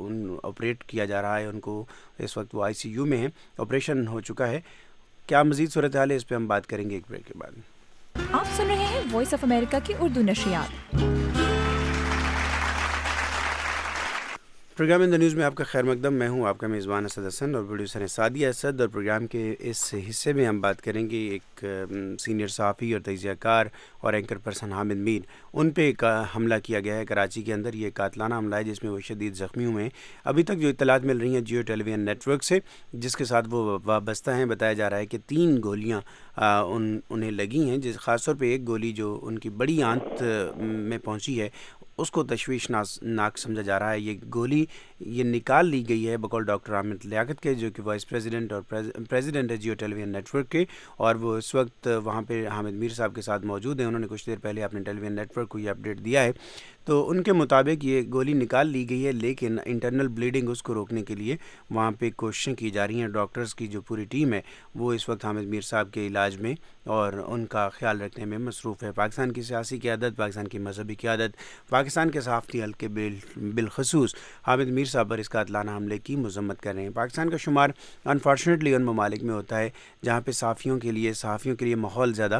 آپریٹ کیا جا رہا ہے. ان کو اس وقت وہ ICU میں ہیں, آپریشن ہو چکا ہے. کیا مزید صورتحال ہے اس پہ ہم بات کریں گے ایک بریک کے بعد. آپ سن رہے ہیں وائس آف امریکہ کی اردو نشریات. پروگرام ان دا نیوز میں آپ کا خیر مقدم. میں ہوں آپ کا میزبان اسد حسن اور پروڈیوسر سعدیہ اسد. اور پروگرام کے اس حصے میں ہم بات کریں گے ایک سینئر صحافی اور تجزیہ کار اور اینکر پرسن حامد میر. ان پہ ایک حملہ کیا گیا ہے کراچی کے اندر. یہ قاتلانہ حملہ ہے جس میں وہ شدید زخمی ہوئے ہیں. ابھی تک جو اطلاعات مل رہی ہیں Geo television network سے جس کے ساتھ وہ وابستہ ہیں، بتایا جا رہا ہے کہ 3 گولیاں انہیں لگی ہیں، جس خاص طور پہ ایک گولی جو ان کی بڑی آنت میں پہنچی ہے اس کو تشویشناک سمجھا جا رہا ہے. یہ گولی یہ نکال لی گئی ہے بقول ڈاکٹر عامر لیاقت کے، جو کہ وائس پریزیڈنٹ اور پریزیڈنٹ ہے Geo television network کے، اور وہ اس وقت وہاں پہ حامد میر صاحب کے ساتھ موجود ہیں. انہوں نے کچھ دیر پہلے اپنے ٹیلی ویژن نیٹ ورک کو یہ اپڈیٹ دیا ہے. تو ان کے مطابق یہ گولی نکال لی گئی ہے، لیکن انٹرنل بلیڈنگ اس کو روکنے کے لیے وہاں پہ کوششیں کی جا رہی ہیں. ڈاکٹرز کی جو پوری ٹیم ہے وہ اس وقت حامد میر صاحب کے علاج میں اور ان کا خیال رکھنے میں مصروف ہے. پاکستان کی سیاسی قیادت، پاکستان کی مذہبی قیادت، پاکستان کے صحافتی حلقے بالخصوص حامد میر صاحب پر اس قاتلانہ حملے کی مذمت کر رہے ہیں. پاکستان کا شمار انفارچونیٹلی ان ممالک میں ہوتا ہے جہاں پہ صحافیوں کے لیے ماحول زیادہ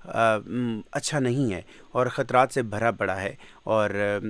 اچھا نہیں ہے اور خطرات سے بھرا پڑا ہے. اور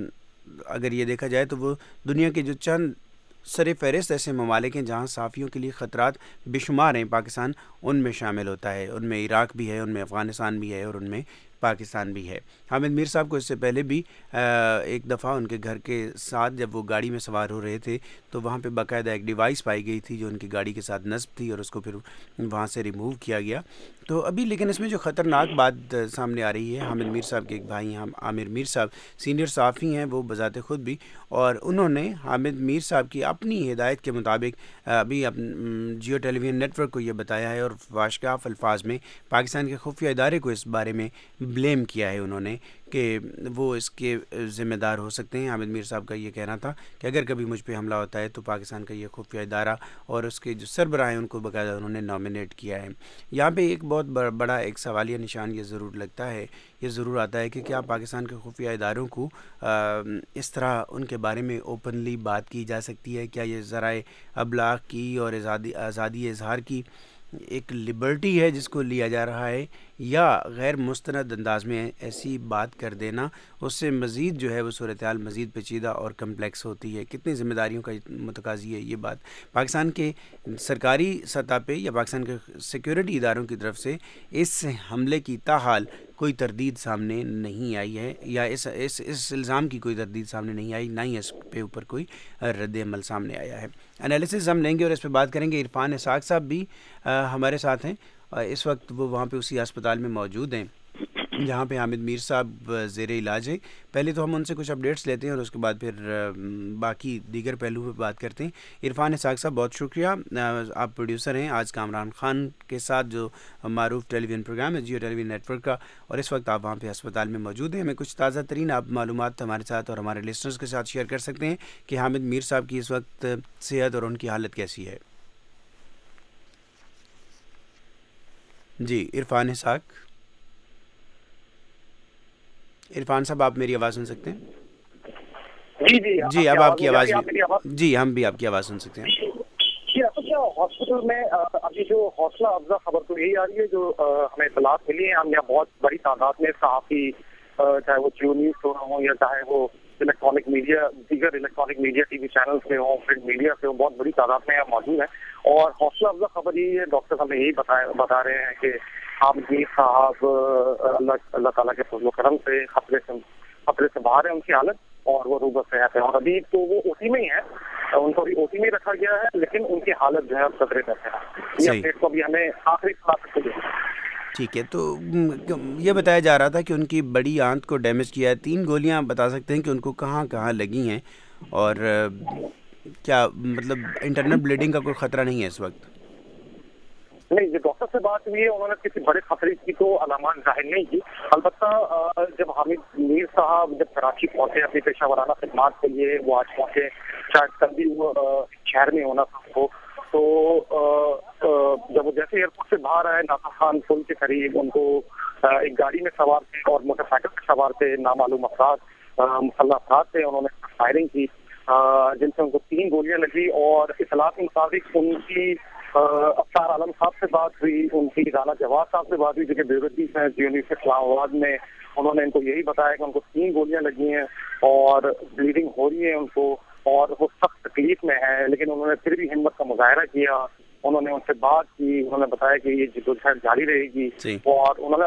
اگر یہ دیکھا جائے تو وہ دنیا کے جو چند سر فہرست ایسے ممالک ہیں جہاں صحافیوں کے لیے خطرات بے شمار ہیں، پاکستان ان میں شامل ہوتا ہے. ان میں عراق بھی ہے، ان میں افغانستان بھی ہے اور ان میں پاکستان بھی ہے. حامد میر صاحب کو اس سے پہلے بھی ایک دفعہ ان کے گھر کے ساتھ جب وہ گاڑی میں سوار ہو رہے تھے تو وہاں پہ باقاعدہ ایک ڈیوائس پائی گئی تھی جو ان کی گاڑی کے ساتھ نصب تھی اور اس کو پھر وہاں سے ریموو کیا گیا. تو ابھی لیکن اس میں جو خطرناک بات سامنے آ رہی ہے، حامد میر صاحب کے ایک بھائی ہیں عامر میر صاحب، سینئر صحافی ہیں وہ بذات خود بھی، اور انہوں نے حامد میر صاحب کی اپنی ہدایت کے مطابق ابھی Geo television network کو یہ بتایا ہے اور واشکاف الفاظ میں پاکستان کے خفیہ ادارے کو اس بارے میں بلیم کیا ہے انہوں نے کہ وہ اس کے ذمہ دار ہو سکتے ہیں. حامد میر صاحب کا یہ کہنا تھا کہ اگر کبھی مجھ پہ حملہ ہوتا ہے تو پاکستان کا یہ خفیہ ادارہ اور اس کے جو سربراہ ہیں ان کو باقاعدہ انہوں نے نامینیٹ کیا ہے. یہاں پہ ایک بہت بڑا ایک سوالیہ نشان یہ ضرور لگتا ہے، یہ ضرور آتا ہے کہ کیا پاکستان کے خفیہ اداروں کو اس طرح ان کے بارے میں اوپنلی بات کی جا سکتی ہے؟ کیا یہ ذرائع ابلاغ کی اور آزادی اظہار کی ایک لبرٹی ہے جس کو لیا جا رہا ہے، یا غیر مستند انداز میں ایسی بات کر دینا اس سے مزید جو ہے وہ صورتحال مزید پیچیدہ اور کمپلیکس ہوتی ہے؟ کتنی ذمہ داریوں کا متقاضی ہے یہ بات؟ پاکستان کے سرکاری سطح پہ یا پاکستان کے سیکیورٹی اداروں کی طرف سے اس حملے کی تاحال کوئی تردید سامنے نہیں آئی ہے، یا اس الزام کی کوئی تردید سامنے نہیں آئی، نہ ہی اس پہ اوپر کوئی رد عمل سامنے آیا ہے. انالیسز ہم لیں گے اور اس پہ بات کریں گے. عرفان اسحاق صاحب بھی ہمارے ساتھ ہیں، اس وقت وہ وہاں پہ اسی ہسپتال میں موجود ہیں جہاں پہ حامد میر صاحب زیر علاج ہیں. پہلے تو ہم ان سے کچھ اپڈیٹس لیتے ہیں اور اس کے بعد پھر باقی دیگر پہلو پہ بات کرتے ہیں. عرفان اسحاق صاحب بہت شکریہ. آپ پروڈیوسر ہیں آج کامران خان کے ساتھ جو معروف ٹیلی ویژن پروگرام ہے Geo television network کا، اور اس وقت آپ وہاں پہ ہسپتال میں موجود ہیں. ہمیں کچھ تازہ ترین آپ معلومات ہمارے ساتھ اور ہمارے لسنرز کے ساتھ شیئر کر سکتے ہیں کہ حامد میر صاحب کی اس وقت صحت اور ان کی حالت کیسی ہے؟ جی عرفان اسحاق. عرفان صاحب آپ میری آواز سن سکتے ہیں؟ جی اب آپ کی آواز جی ہم بھی آپ کی آواز سن سکتے ہیں. جی ہاسپٹل میں ابھی جو حوصلہ افزا خبر تو یہی آ رہی ہے جو ہمیں اطلاعات ملی ہیں. ہم یہاں بہت بڑی تعداد میں صحافی، چاہے وہ جیو نیوز ہوں یا چاہے وہ الیکٹرانک میڈیا، دیگر electronic media T V channel سے ہوں، پرنٹ میڈیا سے ہوں، بہت بڑی تعداد میں موجود ہیں. اور حوصلہ افزا خبر یہی ہے، ڈاکٹر ہمیں یہی بتا رہے ہیں کہ حامد میر صاحب اللہ تعالیٰ کے فضل و کرم سے خطرے سے باہر ہے ان کی حالت، اور وہ روبہ صحت ہے. اور ابھی تو وہ او ٹی میں ہی ہے، ان کو ابھی او ٹی میں رکھا گیا ہے، لیکن ان کی حالت جو ہے خطرے میں ہے. یہ اپڈیٹ کو بھی ہمیں آخری ساتھ سے دیا. ٹھیک ہے. تو یہ بتایا جا رہا تھا کہ ان کی بڑی آنت کو ڈیمیج کیا ہے. 3 گولیاں بتا سکتے ہیں کہ ان کو کہاں کہاں لگی ہیں، اور کیا مطلب انٹرنل بلیڈنگ کا کوئی خطرہ نہیں ہے اس وقت؟ نہیں، جو ڈاکٹر سے بات ہوئی ہے انہوں نے کسی بڑے خطرے کی تو علامات ظاہر نہیں کی. البتہ جب حامد میر صاحب جب کراچی پہنچے اپنی پیشہ ورانہ خدمات کے لیے، وہ آج پہنچے، شاید کل بھی وہ شہر میں ہونا تھا کو، تو جب وہ جیسے ایئرپورٹ سے باہر آئے ناصر خان پل کے قریب، ان کو ایک گاڑی میں سوار تھے اور موٹر سائیکل پہ سوار تھے نامعلوم افراد، مسلح افراد تھے. انہوں نے فائرنگ کی جن سے ان کو 3 گولیاں لگی. اور اطلاعات کے مطابق ان کی افطار عالم صاحب سے بات ہوئی، ان کی رانا جواد صاحب سے بات ہوئی جو کہ بیورٹی ہیں جیو نیوز اسلام آباد میں. انہوں نے ان کو یہی بتایا کہ ان کو 3 گولیاں لگی ہیں اور بلیڈنگ ہو رہی ہے ان کو، اور وہ سخت تکلیف میں ہے، لیکن انہوں نے پھر بھی ہمت کا مظاہرہ کیا، انہوں نے ان سے بات کی، انہوں نے بتایا کہ یہ جدوجہد جاری رہے گی، اور انہوں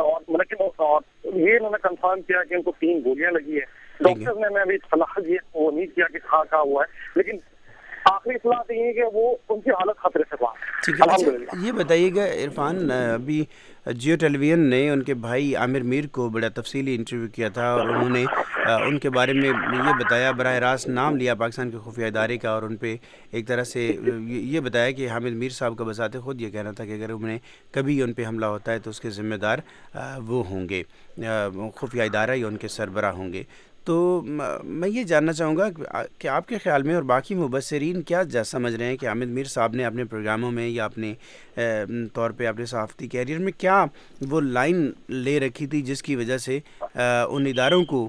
نے یہ انہوں نے کنفرم کیا کہ ان کو 3 گولیاں لگی ہے. ڈاکٹرز نے میں ابھی اطلاع وہ نہیں کیا کہ کہاں ہوا ہے، لیکن آخری اطلاع یہ ہے کہ وہ ان کی حالت خطرے سے باہر ہے. اچھا یہ بتائیے گا عرفان، ابھی جیو ٹیلی ویژن نے ان کے بھائی عامر میر کو بڑا تفصیلی انٹرویو کیا تھا، اور انہوں نے ان کے بارے میں یہ بتایا، براہ راست نام لیا پاکستان کے خفیہ ادارے کا، اور ان پہ ایک طرح سے یہ بتایا کہ حامد میر صاحب کا بذات خود یہ کہنا تھا کہ اگر انہیں کبھی ان پہ حملہ ہوتا ہے تو اس کے ذمہ دار وہ ہوں گے، خفیہ ادارہ یا ان کے سربراہ ہوں گے. تو میں یہ جاننا چاہوں گا کہ آپ کے خیال میں اور باقی مبصرین کیا سمجھ رہے ہیں کہ حامد میر صاحب نے اپنے پروگراموں میں یا اپنے طور پہ اپنے صحافتی کیریئر میں کیا وہ لائن لے رکھی تھی جس کی وجہ سے ان اداروں کو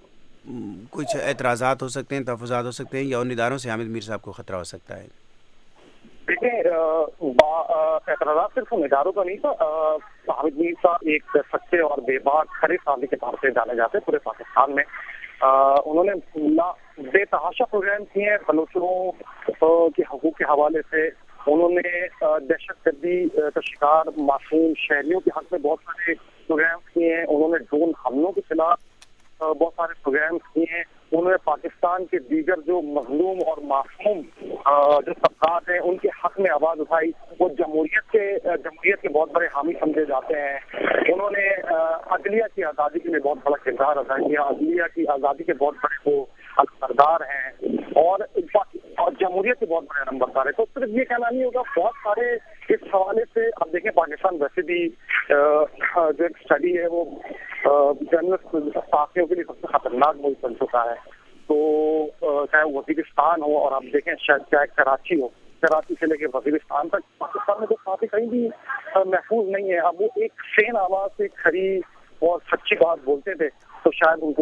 کچھ اعتراضات ہو سکتے ہیں، تحفظات ہو سکتے ہیں، یا ان اداروں سے حامد میر صاحب کو خطرہ ہو سکتا ہے؟ دیکھیں، اعتراضات صرف ان اداروں کا نہیں تھا. حامد میر صاحب ایک سچے اور بے باک کھڑے صحافی کے طور سے جانے جاتے پورے پاکستان میں. انہوں نے بے تحاشا پروگرام کیے ہیں بلوچوں کے حقوق کے حوالے سے. انہوں نے دہشت گردی کا شکار معصوم شہریوں کے حق میں بہت سارے پروگرام کیے ہیں. انہوں نے ڈرون حملوں کے خلاف بہت سارے پروگرامس کیے ہیں. انہوں نے پاکستان کے دیگر جو مظلوم اور معصوم جو طبقات ہیں ان کے حق میں آواز اٹھائی. وہ جمہوریت کے بہت بڑے حامی سمجھے جاتے ہیں. انہوں نے عدلیہ کی آزادی کے لیے بہت بڑا کردار ادا کیا. عدلیہ کی آزادی کے بہت بڑے وہ سردار ہیں اور جمہوریت کے بہت بڑے نمبردار ہیں. تو صرف یہ کہنا نہیں ہوگا، بہت سارے اس حوالے سے اب دیکھیں پاکستان ویسے بھی جو ایک اسٹڈی ہے وہ جرنلسٹ صحافیوں کے لیے سب سے خطرناک ملک بن چکا ہے. تو چاہے وزیرستان ہو اور آپ دیکھیں شاید چاہے کراچی ہو، کراچی سے لے کے وزیرستان تک پاکستان میں تو صحافی کہیں بھی محفوظ نہیں ہے. اب وہ ایک سین آواز سے کھری اور سچی بات بولتے تھے تو شاید ان کو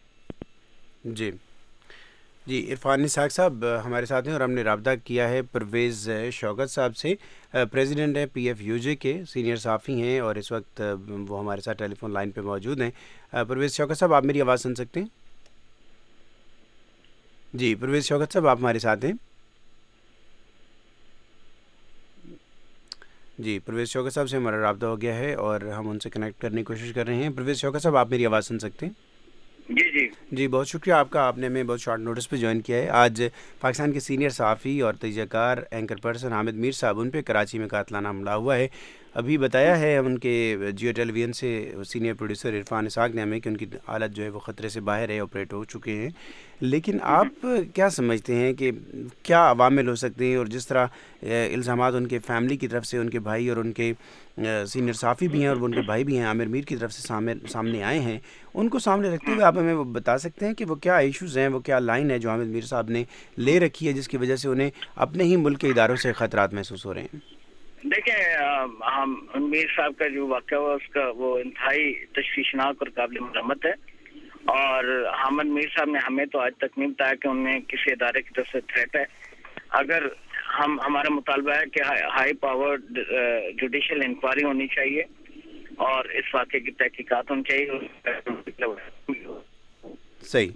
جی عرفان اسحاق صاحب ہمارے ساتھ ہیں، اور ہم نے رابطہ کیا ہے پرویز شوکت صاحب سے. پریزیڈنٹ ہیں PFUJ کے، سینئر صحافی ہیں، اور اس وقت وہ ہمارے ساتھ ٹیلی فون لائن پہ موجود ہیں. پرویز شوکت صاحب، آپ میری آواز سن سکتے ہیں؟ جی پرویز شوکت صاحب، آپ ہمارے ساتھ ہیں؟ جی پرویز شوکت صاحب سے ہمارا رابطہ ہو گیا ہے اور ہم ان سے کنیکٹ کرنے کی کوشش کر رہے ہیں. پرویز شوکت صاحب، آپ میری آواز سن سکتے ہیں؟ جی بہت شکریہ آپ کا، آپ نے ہمیں بہت شارٹ نوٹس پہ جوائن کیا ہے. آج پاکستان کے سینئر صحافی اور تجزیہ کار اینکر پرسن حامد میر صاحب، ان پہ کراچی میں قاتلانہ حملہ ہوا ہے. ابھی بتایا ہے ان کے جیو ٹیلی ویژن سے سینئر پروڈیوسر عرفان اسحاق نے ہمیں کہ ان کی حالت جو ہے وہ خطرے سے باہر ہے، آپریٹ ہو چکے ہیں. لیکن آپ کیا سمجھتے ہیں کہ کیا عوامل ہو سکتے ہیں، اور جس طرح الزامات ان کے فیملی کی طرف سے، ان کے بھائی اور ان کے سینئر صحافی بھی ہیں اور وہ ان کے بھائی بھی ہیں عامر میر کی طرف سے سامنے آئے ہیں، ان کو سامنے رکھتے ہوئے آپ ہمیں وہ بتا سکتے ہیں کہ وہ کیا ایشوز ہیں، وہ کیا لائن ہے جو حامد میر صاحب نے لے رکھی ہے جس کی وجہ سے انہیں اپنے ہی ملک کے اداروں سے خطرات محسوس ہو رہے ہیں؟ دیکھیں، میر صاحب کا جو واقعہ ہوا اس کا وہ انتہائی تشویشناک اور قابل مرمت ہے، اور حامد میر صاحب نے ہمیں تو آج تک نہیں بتایا کہ انہیں کسی ادارے کی طرف سے تھریٹ ہے. اگر ہمارا مطالبہ ہے کہ ہائی پاور جوڈیشل انکوائری ہونی چاہیے اور اس واقعے کی تحقیقات ہونی چاہیے. صحیح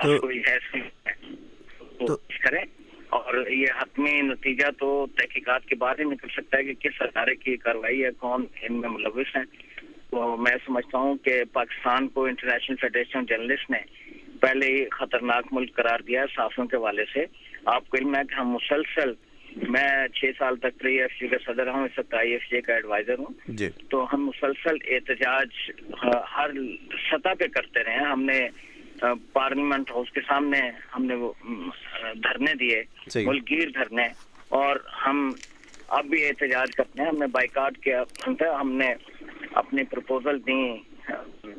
تو کریں، اور یہ حتمی نتیجہ تو تحقیقات کے بعد ہی نکل سکتا ہے کہ کس ادارے کی کارروائی ہے، کون ان میں ملوث ہیں. تو میں سمجھتا ہوں کہ پاکستان کو انٹرنیشنل فیڈریشن جرنلسٹ نے پہلے ہی خطرناک ملک قرار دیا ہے صحافیوں کے حوالے سے. آپ کو علم ہے کہ ہم مسلسل، میں 6 سال تک PFUJ کا صدر ہوں، اس وقت IFJ کا ایڈوائزر ہوں، تو ہم مسلسل احتجاج ہر سطح پہ کرتے رہے ہیں. ہم نے پارلیمنٹ ہاؤس کے سامنے ہم نے وہ دھرنے دیے، ملک گیر دھرنے، اور ہم اب بھی احتجاج کرتے ہیں. ہم نے بائیکاٹ کیا، ہم نے اپنی پروپوزل دی.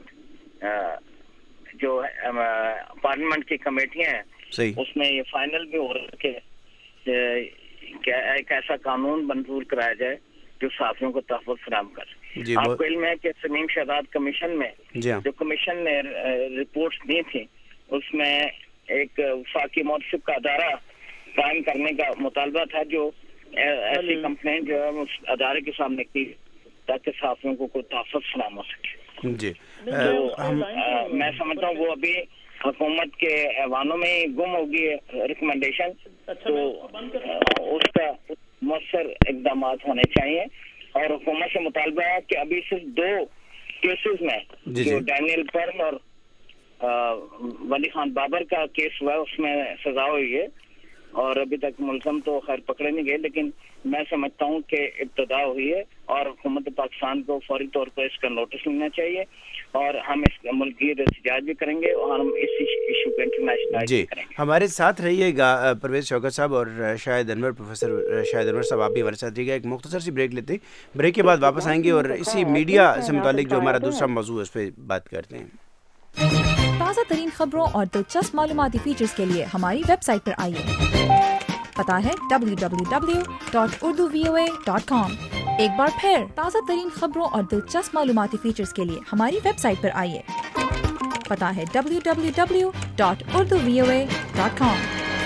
جو پارلیمنٹ کی کمیٹیاں ہیں اس میں یہ فائنل بھی ہو رہا ہے کہ ایک ایسا قانون منظور کرایا جائے جو صحافیوں کو تحفظ فراہم کرے. آپ کو علم ہے کہ سلیم شہزاد کمیشن میں جو کمیشن نے رپورٹس دی تھی اس میں ایک وفاقی مؤسسہ کا ادارہ قائم کرنے کا مطالبہ تھا جو ایسی کمپلین جو ہے اس ادارے کے سامنے کی تاکہ صحافیوں کو کوئی تحفظ فراہم ہو سکے. جی میں سمجھتا ہوں وہ ابھی حکومت کے ایوانوں میں گم ہوگی ریکمنڈیشن، تو اس کا مؤثر اقدامات ہونے چاہیے. اور حکومت سے مطالبہ ہے کہ ابھی صرف 2 کیسز میں جو ڈینیل پرل اور ولی خان بابر کا کیس ہوا ہے اس میں سزا ہوئی ہے، اور ابھی تک ملزم تو خیر پکڑے نہیں گئے، لیکن میں سمجھتا ہوں کہ ابتدا ہوئی ہے اور حکومت پاکستان کو فوری طور پر اس کا نوٹس لینا چاہیے، اور ہم اس ملکی احتجاج بھی کریں گے اور ہم اس ایشو کو انٹرنیشنلائز کریں گے. ہمارے ساتھ رہیے گا پرویز شوکت صاحب اور شاہد انور، پروفیسر شاہد انور صاحب، آپ بھی ہمارے ساتھ رہیے گا. ایک مختصر سی بریک لیتے ہیں، بریک کے بعد واپس آئیں گے اور اسی میڈیا سے متعلق جو ہمارا دوسرا موضوع ہے اس پہ بات کرتے ہیں. تازہ ترین خبروں اور دلچسپ معلوماتی فیچرز کے لیے ہماری ویب سائٹ پر آئیے. پتہ ہے www.urduvoa.com. ایک بار پھر تازہ ترین خبروں اور دلچسپ معلوماتی فیچرز کے لیے ہماری ویب سائٹ پر آئیے. پتہ ہے www.urduvoa.com.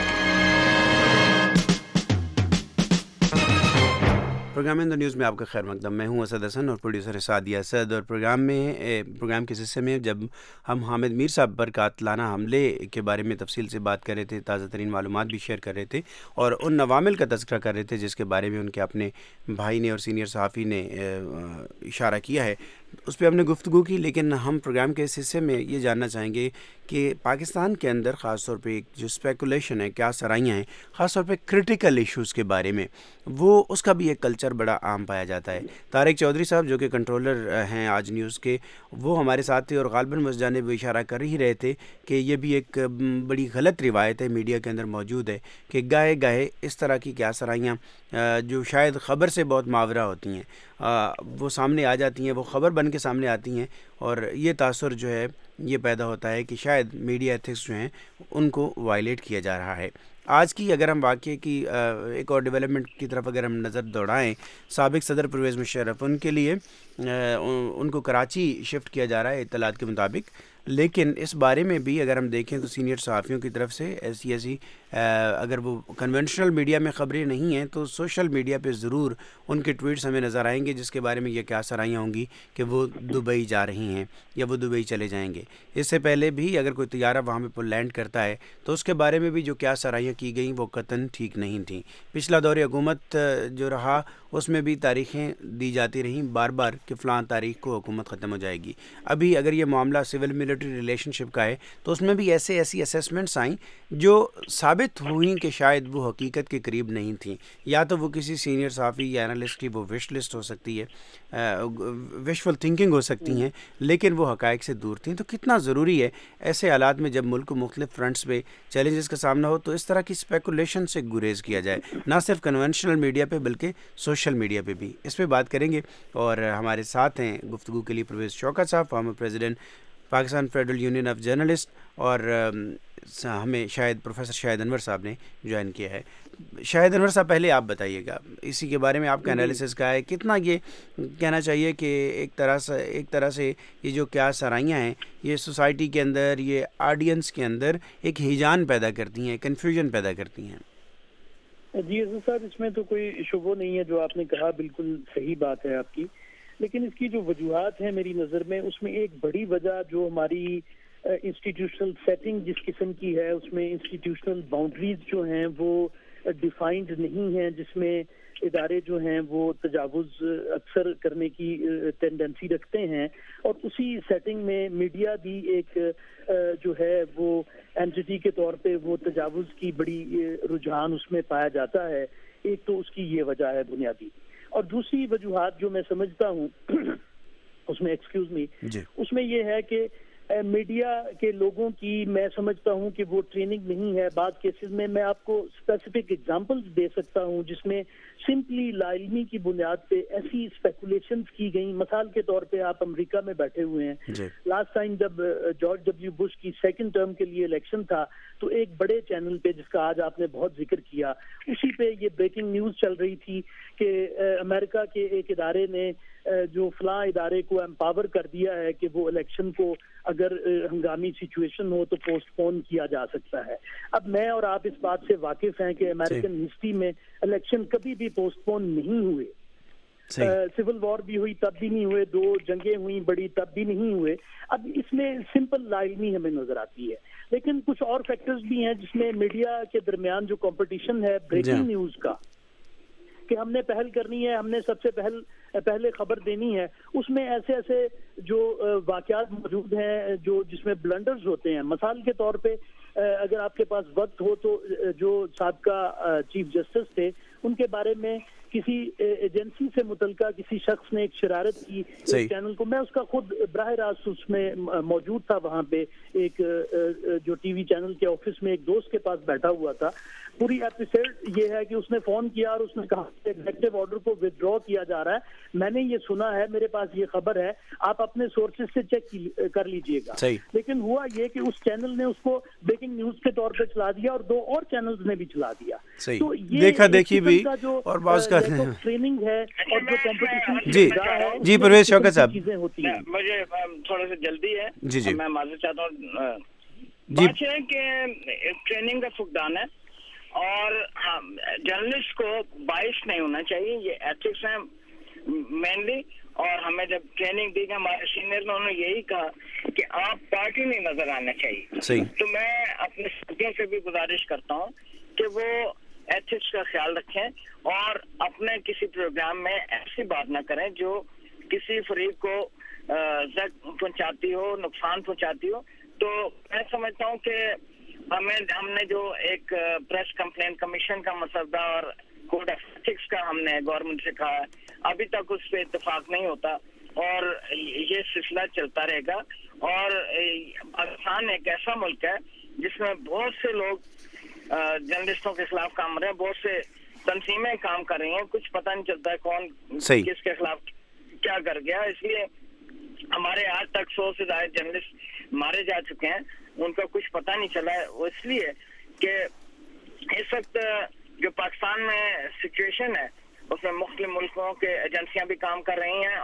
Programme in the news میں آپ کا خیر مقدم. میں ہوں اسد حسن اور پروڈیوسر سعدیہ اسد. اور پروگرام کے حصے میں جب ہم حامد میر صاحب پر قاتلانہ حملے کے بارے میں تفصیل سے بات کر رہے تھے، تازہ ترین معلومات بھی شیئر کر رہے تھے اور ان عوامل کا تذکرہ کر رہے تھے جس کے بارے میں ان کے اپنے بھائی نے اور سینئر صحافی نے اشارہ کیا ہے، اس پہ ہم نے گفتگو کی. لیکن ہم پروگرام کے اس حصے میں یہ جاننا چاہیں گے کہ پاکستان کے اندر خاص طور پہ جو اسپیکولیشن ہے، کیا سرائیاں ہیں، خاص طور پہ کرٹیکل ایشوز کے بارے میں، وہ اس کا بھی ایک کلچر بڑا عام پایا جاتا ہے. طارق چودھری صاحب جو کہ کنٹرولر ہیں آج نیوز کے، وہ ہمارے ساتھ تھے اور غالباً اس جانب اشارہ کر ہی رہے تھے کہ یہ بھی ایک بڑی غلط روایت ہے، میڈیا کے اندر موجود ہے کہ گاہے گاہے اس طرح کی کیا سرائیاں جو شاید خبر سے بہت ماورا ہوتی ہیں وہ سامنے آ جاتی ہیں، وہ خبر بن کے سامنے آتی ہیں، اور یہ تاثر جو ہے یہ پیدا ہوتا ہے کہ شاید میڈیا ایتھکس جو ہیں ان کو وائلیٹ کیا جا رہا ہے. آج کی اگر ہم واقعے کی ایک اور ڈیولپمنٹ کی طرف اگر ہم نظر دوڑائیں، سابق صدر پرویز مشرف، ان کے لیے ان کو کراچی شفٹ کیا جا رہا ہے اطلاعات کے مطابق. لیکن اس بارے میں بھی اگر ہم دیکھیں تو سینئر صحافیوں کی طرف سے ایسی اگر وہ کنونشنل میڈیا میں خبریں نہیں ہیں تو سوشل میڈیا پہ ضرور ان کے ٹویٹس ہمیں نظر آئیں گے جس کے بارے میں یہ کیا سرائیاں ہوں گی کہ وہ دبئی جا رہی ہیں یا وہ دبئی چلے جائیں گے. اس سے پہلے بھی اگر کوئی طیارہ وہاں پہ لینڈ کرتا ہے تو اس کے بارے میں بھی جو کیا سرائیاں کی گئیں وہ قطعاً ٹھیک نہیں تھیں. پچھلا دور حکومت جو رہا اس میں بھی تاریخیں دی جاتی رہیں بار بار کہ فلاں تاریخ کو حکومت ختم ہو جائے گی. ابھی اگر یہ معاملہ سول ملٹری ریلیشن شپ کا ہے تو اس میں بھی ایسی اسیسمنٹس آئیں جو ثابت ہوئیں کہ شاید وہ حقیقت کے قریب نہیں تھیں. یا تو وہ کسی سینئر صحافی یا انالسٹ کی وہ وش لسٹ ہو سکتی ہے، وشفل تھنکنگ ہو سکتی ہیں، لیکن وہ حقائق سے دور تھیں. تو کتنا ضروری ہے ایسے حالات میں جب ملک کو مختلف فرنٹس پہ چیلنجز کا سامنا ہو تو اس طرح کی اسپیکولیشن سے گریز کیا جائے، نہ صرف کنونشنل میڈیا پہ بلکہ سوشل میڈیا پہ بھی. اس پہ بات کریں گے اور ہمارے ساتھ ہیں گفتگو کے لیے پرویز شوکت صاحب، former president Pakistan federal union of journalist, اور ہمیں پروفیسر شاہد انور صاحب نے جوائن کیا ہے. شاہد انور صاحب پہلے آپ بتائیے گا اسی کے بارے میں آپ کا انالیسس کا ہے، کتنا یہ کہنا چاہیے کہ ایک طرح سے یہ جو کیا سرائیاں ہیں یہ سوسائٹی کے اندر، یہ آڈینس کے اندر ایک ہیجان پیدا کرتی ہیں، کنفیوژن پیدا کرتی ہیں. جی عزیز صاحب، اس میں تو کوئی شبہ نہیں ہے، جو آپ نے کہا بالکل صحیح بات ہے آپ کی. لیکن اس کی جو وجوہات ہیں میری نظر میں، اس میں ایک بڑی وجہ جو ہماری انسٹیٹیوشنل سیٹنگ جس قسم کی ہے، اس میں انسٹیٹیوشنل باؤنڈریز جو ہیں وہ ڈیفائنڈ نہیں ہیں، جس میں ادارے جو ہیں وہ تجاوز اکثر کرنے کی ٹینڈنسی رکھتے ہیں. اور اسی سیٹنگ میں میڈیا بھی ایک جو ہے وہ اینٹی کے طور پہ وہ تجاوز کی بڑی رجحان اس میں پایا جاتا ہے. ایک تو اس کی یہ وجہ ہے بنیادی، اور دوسری وجوہات جو میں سمجھتا ہوں اس میں اس میں یہ ہے کہ میڈیا کے لوگوں کی میں سمجھتا ہوں کہ وہ ٹریننگ نہیں ہے. بعض کیسز میں آپ کو اسپیسیفک ایگزامپلز دے سکتا ہوں جس میں سمپلی لا علمی کی بنیاد پہ ایسی اسپیکولیشنز کی گئیں. مثال کے طور پہ آپ امریکہ میں بیٹھے ہوئے ہیں، لاسٹ ٹائم جب جارج ڈبلیو بش کی سیکنڈ ٹرم کے لیے الیکشن تھا تو ایک بڑے چینل پہ جس کا آج آپ نے بہت ذکر کیا، اسی پہ یہ بریکنگ نیوز چل رہی تھی کہ امریکہ کے ایک ادارے نے جو فلاں ادارے کو امپاور کر دیا ہے کہ وہ الیکشن کو اگر ہنگامی سچویشن ہو تو پوسٹ پون کیا جا سکتا ہے. اب میں اور آپ اس بات سے واقف ہیں کہ امریکن ہسٹری میں الیکشن کبھی بھی پوسٹ پون نہیں ہوئے. सिविल वॉर भी हुई तब भी नहीं हुए, 2 जंगें हुई बड़ी तब भी नहीं हुए। अब इसमें सिंपल लाइनी हमें नजर आती है, लेकिन कुछ और फैक्टर्स भी हैं जिसमें मीडिया के दरमियान जो कंपटीशन है ब्रेकिंग न्यूज का, कि हमने पहल करनी है, हमने सबसे पहले खबर देनी है, उसमें ऐसे ऐसे जो वाकयात मौजूद हैं जो जिसमें ब्लंडर्स होते हैं। मिसाल के तौर पे अगर आपके पास वक्त हो तो जो साबका चीफ जस्टिस थे उनके बारे में किसी एजेंसी से मुतलका किसी शख्स ने एक शरारत की चैनल को, मैं उसका खुद बराह रास्त उसमें मौजूद था, वहाँ पे एक जो टीवी चैनल के ऑफिस में एक दोस्त के पास बैठा हुआ था। पूरी एपिसोड ये है कि उसने फोन किया और उसने कहा एग्जीक्यूटिव ऑर्डर को विथड्रॉ किया जा रहा है, मैंने ये सुना है, मेरे पास ये खबर है, आप अपने सोर्सेज से चेक कर लीजिएगा। लेकिन हुआ ये कि उस चैनल ने उसको ब्रेकिंग न्यूज के तौर पे चला दिया और 2 और चैनल्स ने भी चला दिया। तो ये देखा देखी भी और बात का ट्रेनिंग है और जो कंपटीशन जी परवेज शौकत साहब, चीजें होती हैं। मुझे थोड़ा सा जल्दी है, जी मैं माजूर चाहता हूँ। बात है कि ट्रेनिंग का फुकदान है और जर्नलिस्ट को बाइस नहीं होना चाहिए, ये एथिक्स है मेनली। और हमें जब ट्रेनिंग दी गई हमारे सीनियर ने, उन्होंने यही कहा कि आप पार्टी नहीं नजर आना चाहिए। तो मैं अपने साथियों से भी गुजारिश करता हूँ कि वो एथिक्स का ख्याल रखें और अपने किसी प्रोग्राम में ऐसी बात ना करें जो किसी फरीक को पहुंचाती हो, नुकसान पहुंचाती हो। तो मैं समझता हूँ कि हमने जो एक प्रेस कंप्लेंट कमीशन का मसौदा और कोड ऑफ एथिक्स का हमने गवर्नमेंट से कहा है, अभी तक उस पर इत्तेफाक नहीं होता और ये सिलसिला चलता रहेगा। और पाकिस्तान एक ऐसा मुल्क है जिसमें बहुत से लोग जर्नलिस्टों के खिलाफ काम रहे हैं, बहुत से तंजीमें काम कर रही हैं, कुछ पता नहीं चलता है कौन किसके खिलाफ क्या कर गया। इसलिए हमारे आज तक 100 से ज्यादा जर्नलिस्ट मारे जा चुके हैं, उनका कुछ पता नहीं चला है। वो इसलिए कि इस वक्त जो पाकिस्तान में सिचुएशन है उसमें मुख्तलिफ मुल्कों के एजेंसियां भी काम कर रही हैं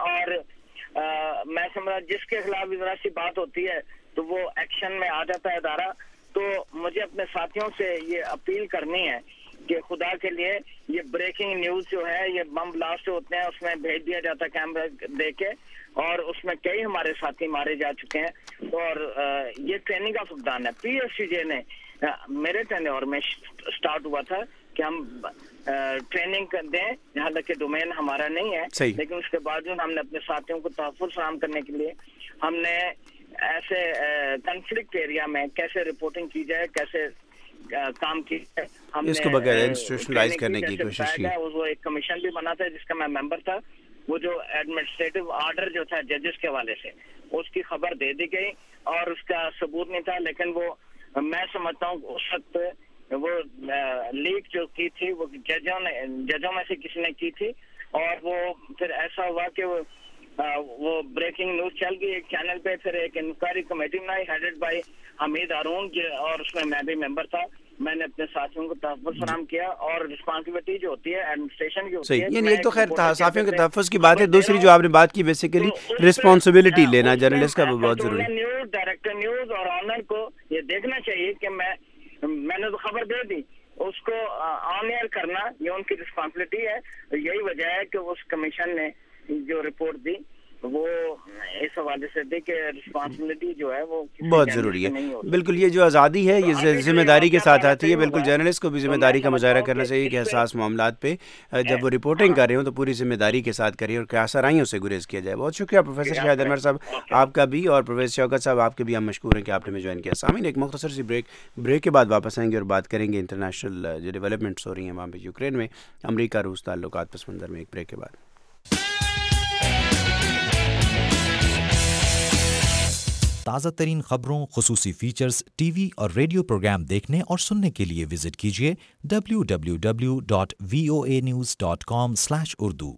और मैं समझ जिसके खिलाफ भी जरा सी बात होती है तो वो एक्शन में आ जाता है इदारा। तो मुझे अपने साथियों से ये अपील करनी है कि खुदा के लिए ये ब्रेकिंग न्यूज जो है, ये बम ब्लास्ट होते हैं उसमें भेज दिया जाता है कैमरा दे के, और उसमें कई हमारे साथी मारे जा चुके हैं और ये ट्रेनिंग का फुकदान है। PSCJ ने मेरे टेन्योर में स्टार्ट हुआ था कि हम ट्रेनिंग दें, हालांकि डोमेन हमारा नहीं है, लेकिन उसके बावजूद हमने अपने साथियों को तहफ़्फ़ुज़ फराहम करने के लिए हमने ऐसे कॉन्फ्लिक्ट एरिया में कैसे रिपोर्टिंग की जाए, कैसे काम की जाए, हमने इसको बगैर इंस्टीट्यूशनलाइज करने की कोशिश की। वो एक कमीशन भी बना था जिसका मैं मेंबर था। वो जो एडमिनिस्ट्रेटिव ऑर्डर जो था जजेस के हवाले से, उसकी खबर दे दी गई और उसका सबूत नहीं था, लेकिन वो मैं समझता हूँ उस वक्त वो लीक जो की थी वो जजों में से किसी ने की थी और वो फिर ऐसा हुआ कि वो ब्रेकिंग न्यूज चल गई एक चैनल पे। फिर एक इंक्वायरी कमेटी बनाई हेडेड बाय हमीद हारून और उसमें मैं भी मेंबर था। मैंने अपने साथियों को तहफ़्फ़ुज़ फराहम किया और रिस्पॉन्सिबिलिटी जो होती है एडमिनिस्ट्रेशन की होती है। ये एक तो खैर साथियों के तहफ़्फ़ुज़ की बात है, दूसरी जो आपने बात की बेसिकली रिस्पॉन्सिबिलिटी लेना जर्नलिस्ट का वो बहुत जरूरी है। न्यूज डायरेक्टर न्यूज और ऑनर को ये देखना चाहिए कि मैंने तो खबर दे दी, उसको ऑन एयर करना ये उनकी रिस्पॉन्सिबिलिटी है। यही वजह है कि उस कमीशन ने जो रिपोर्ट दी वो इस हवाले से दी कि रिस्पॉन्सिबिलिटी जो है वो बहुत ज़रूरी है। बिल्कुल, ये जो आज़ादी है ये जिम्मेदारी के साथ आती है। बिल्कुल जर्नलिस्ट को भी जिम्मेदारी का मुजाहरा करना चाहिए कि हसास मामलात पे जब वो रिपोर्टिंग कर रहे हो तो पूरी जिम्मेदारी के साथ करिए और आसाराइयों से गुरेज किया जाए। बहुत शुक्रिया प्रोफेसर शाहिद अनवर साहब आपका भी, और प्रोफेसर शौकत साहब आपके भी हम मशकूर हैं कि आपने ज्वाइन किया। सामीन, एक मुख्तसर सी ब्रेक के बाद वापस आएंगे और बात करेंगे इंटरनेशनल जो डेवलपमेंट्स हो रही हैं वहाँ पर यूक्रेन में, अमरीका रूस ताल्लुकात पस मंज़र में, एक ब्रेक के बाद। ताज़ा तरीन खबरों, खुसूसी फीचर्स, टीवी और रेडियो प्रोग्राम देखने और सुनने के लिए विजिट कीजिए www.voanews.com/urdu।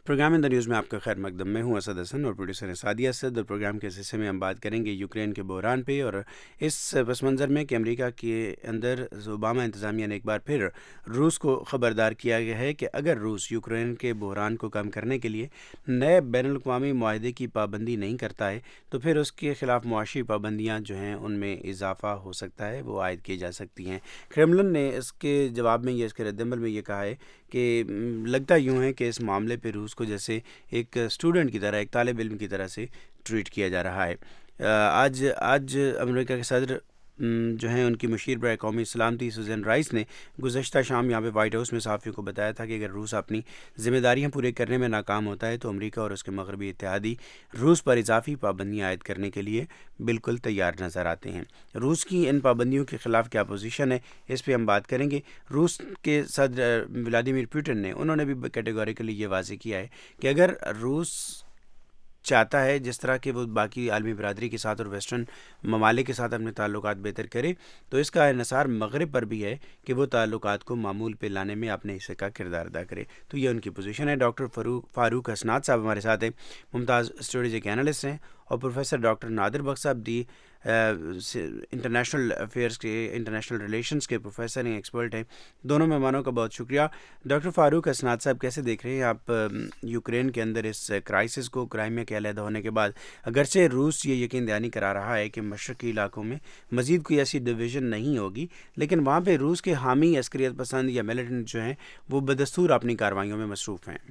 Programme in the news میں آپ کا خیر مقدم. میں ہوں اسد حسن اور پروڈیوسر سعدیہ اسد. اور پروگرام کے اس حصے میں ہم بات کریں گے یوکرین کے بحران پہ, اور اس پس منظر میں کہ امریکہ کے اندر اوباما انتظامیہ نے ایک بار پھر روس کو خبردار کیا گیا ہے کہ اگر روس یوکرین کے بحران کو کم کرنے کے لیے نئے بین الاقوامی معاہدے کی پابندی نہیں کرتا ہے تو پھر اس کے خلاف معاشی پابندیاں جو ہیں ان میں اضافہ ہو سکتا ہے, وہ عائد کی جا سکتی ہیں. کرملن نے اس کے جواب میں اس کے رد عمل میں یہ کہا ہے کہ لگتا یوں ہے کہ اس معاملے پہ روس کو جیسے ایک اسٹوڈنٹ کی طرح, ایک طالب علم کی طرح سے ٹریٹ کیا جا رہا ہے. آج امریکہ کے صدر جو ہیں ان کی مشیر برائے قومی سلامتی سوزین رائس نے گزشتہ شام یہاں پہ وائٹ ہاؤس میں صحافیوں کو بتایا تھا کہ اگر روس اپنی ذمہ داریاں پورے کرنے میں ناکام ہوتا ہے تو امریکہ اور اس کے مغربی اتحادی روس پر اضافی پابندیاں عائد کرنے کے لیے بالکل تیار نظر آتے ہیں. روس کی ان پابندیوں کے خلاف کیا پوزیشن ہے, اس پہ ہم بات کریں گے. روس کے صدر ولادیمیر پوٹن نے انہوں نے بھی کیٹیگوریکلی یہ واضح کیا ہے کہ اگر روس چاہتا ہے جس طرح کہ وہ باقی عالمی برادری کے ساتھ اور ویسٹرن ممالک کے ساتھ اپنے تعلقات بہتر کرے, تو اس کا انحصار مغرب پر بھی ہے کہ وہ تعلقات کو معمول پہ لانے میں اپنے حصے کا کردار ادا کرے. تو یہ ان کی پوزیشن ہے. ڈاکٹر فاروق حسنات صاحب ہمارے ساتھ ہیں, ممتاز اسٹریٹجک اینالسٹ ہیں, اور پروفیسر ڈاکٹر نادر بخش صاحب دی انٹرنیشنل افیئرس کے انٹرنیشنل ریلیشنز کے پروفیسر ہیں, ایکسپرٹ ہیں. دونوں مہمانوں کا بہت شکریہ. ڈاکٹر فاروق حسنات صاحب, کیسے دیکھ رہے ہیں آپ یوکرین کے اندر اس کرائسس کو, کرائمیا کے علیحدہ ہونے کے بعد؟ اگرچہ روس یہ یقین دہانی کرا رہا ہے کہ مشرقی علاقوں میں مزید کوئی ایسی ڈویژن نہیں ہوگی, لیکن وہاں پہ روس کے حامی عسکریت پسند یا ملیٹنٹ جو ہیں وہ بدستور اپنی کارروائیوں میں مصروف ہیں.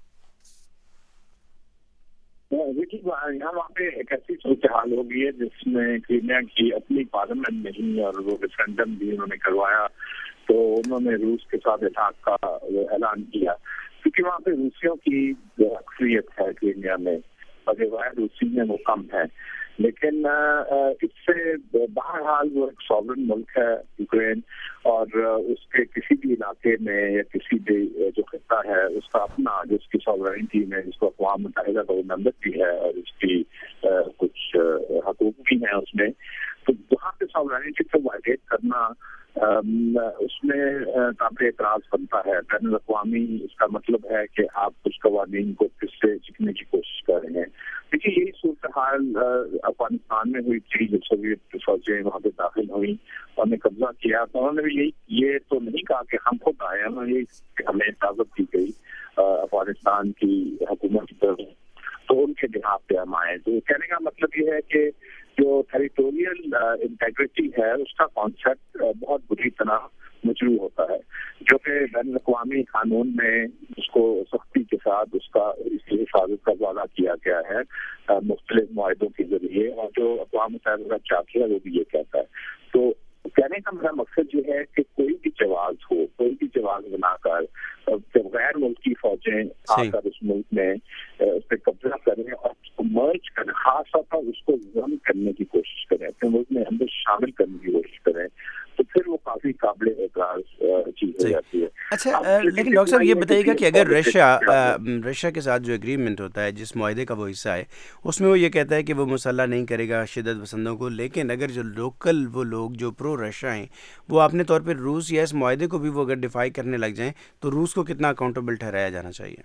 یہاں وہاں پہ ایک ایسی صورتحال ہو گئی ہے جس میں کرائمیا کی اپنی پارلیمنٹ نہیں اور وہ ریفرینڈم بھی انہوں نے کروایا, تو انہوں نے روس کے ساتھ اتحاد کا اعلان کیا, کیونکہ وہاں پہ روسیوں کی اکثریت ہے کرائمیا میں, بغیر روسی میں وہ کم ہے. لیکن اس سے بہرحال وہ ایک ساورن ملک ہے یوکرین, اور اس کے کسی بھی علاقے میں یا کسی بھی جو خطہ ہے اس کا اپنا, جس کی ساورنٹی میں جس کو اقوام متحدہ کا ممبر بھی ہے اور اس کی کچھ حقوق بھی ہیں اس میں, تو وہاں پہ ساورنٹی کو وائلیٹ کرنا اس میں قابل اعتراض بنتا ہے. بین الاقوامی اس کا مطلب ہے کہ آپ کچھ قوانین کو کس سے سیکھنے کی کوشش کر رہے ہیں. دیکھیے یہی صورتحال افغانستان میں ہوئی تھی جب سوویت فوجیں وہاں پہ داخل ہوئیں اور نے قبضہ کیا, تو انہوں نے بھی یہ تو نہیں کہا کہ ہم خود آئے, انہوں نے یہ ہمیں اجازت دی گئی افغانستان کی حکومت کی طرف, تو ان کے بہاف پہ ہم آئے. تو کہنے کا مطلب یہ ہے کہ جو ٹیریٹوریل انٹیگریٹی ہے اس کا کانسیپٹ بہت بری طرح مجروح ہوتا ہے, جو کہ بین الاقوامی قانون میں اس کو سختی کے ساتھ اس کا اس کی حفاظت کا وعدہ کیا گیا ہے مختلف معاہدوں کے ذریعے, اور جو اقوام متحدہ کا چاپی ہے وہ بھی یہ کہتا ہے. تو کہنے کا میرا مقصد یہ ہے کہ کوئی بھی جواز ہو, کوئی بھی جواز بنا کر جب غیر ملکی فوجیں آ کر اس ملک میں اس پہ قبضہ کریں اور اس کو مرج کریں, خاص طور پر اس کو ضم کرنے کی کوشش کریں, اپنے ملک میں اندر شامل کرنے کی کوشش کریں, تو پھر وہ کافی قابل اعتراض چیز ہو جاتی ہے. اچھا, لیکن ڈاکٹر صاحب یہ بتائیے گا کہ اگر رشیا کے ساتھ جو ایگریمنٹ ہوتا ہے, جس معاہدے کا وہ حصہ ہے, اس میں وہ یہ کہتا ہے کہ وہ مسلح نہیں کرے گا شدت پسندوں کو, لیکن اگر جو لوکل وہ لوگ جو پرو رشیا ہیں وہ اپنے طور پر روس یا اس معاہدے کو بھی وہ اگر ڈیفائی کرنے لگ جائیں, تو روس کو کتنا اکاؤنٹیبل ٹھہرایا جانا چاہیے؟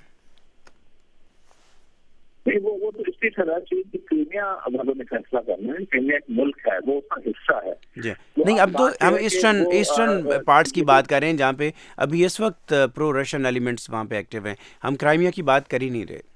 وہ تو اس کی طرح چیز کرائمیا والوں نے فیصلہ کرنا ہے. کرائمیا ایک ملک ہے, وہ اس کا حصہ ہے. جی نہیں, اب تو ہم ایسٹرن پارٹس کی بات کر رہے ہیں جہاں پہ ابھی اس وقت پرو رشین ایلیمنٹس وہاں پہ ایکٹیو ہیں, ہم کرائمیا کی بات کر ہی نہیں رہے.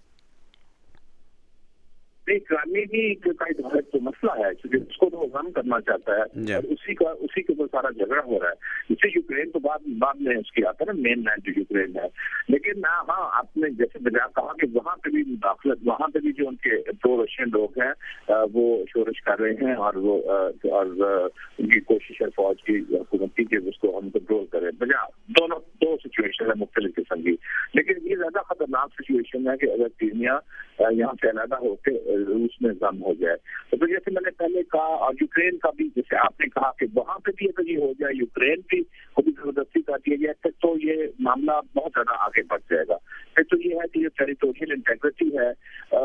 کرائمیا کا تو مسئلہ ہے کیونکہ اس کو تو غم کرنا چاہتا ہے, اور اسی کے اوپر سارا جھگڑا ہو رہا ہے. جس سے یوکرین تو بعد میں اس کی آتا ہے نا, مین لینڈ جو یوکرین ہے. لیکن ہاں آپ نے جیسے بجا کہا کہ وہاں پہ بھی مداخلت, وہاں پہ بھی جو ان کے پرو رشین لوگ ہیں وہ شورش کر رہے ہیں, اور وہ ان کی کوشش ہے فوج کی حکومت کی کہ اس کو ہم کنٹرول کریں. بجا دو سچویشن ہے مختلف قسم کی, لیکن یہ زیادہ خطرناک سچویشن ہے کہ اگر کرائمیا یہاں سے علیحدہ ہو کے روس میں ضم ہو جائے. تو جیسے میں نے پہلے کہا, اور یوکرین کا بھی جیسے آپ نے کہا کہ وہاں پہ بھی اگر یہ ہو جائے, یوکرین بھی کو بھی زبردستی کر دیا جائے, تو یہ معاملہ بہت زیادہ آگے بڑھ جائے گا. پھر تو یہ ہے کہ جو ٹیریٹوریل انٹیگریٹی ہے اس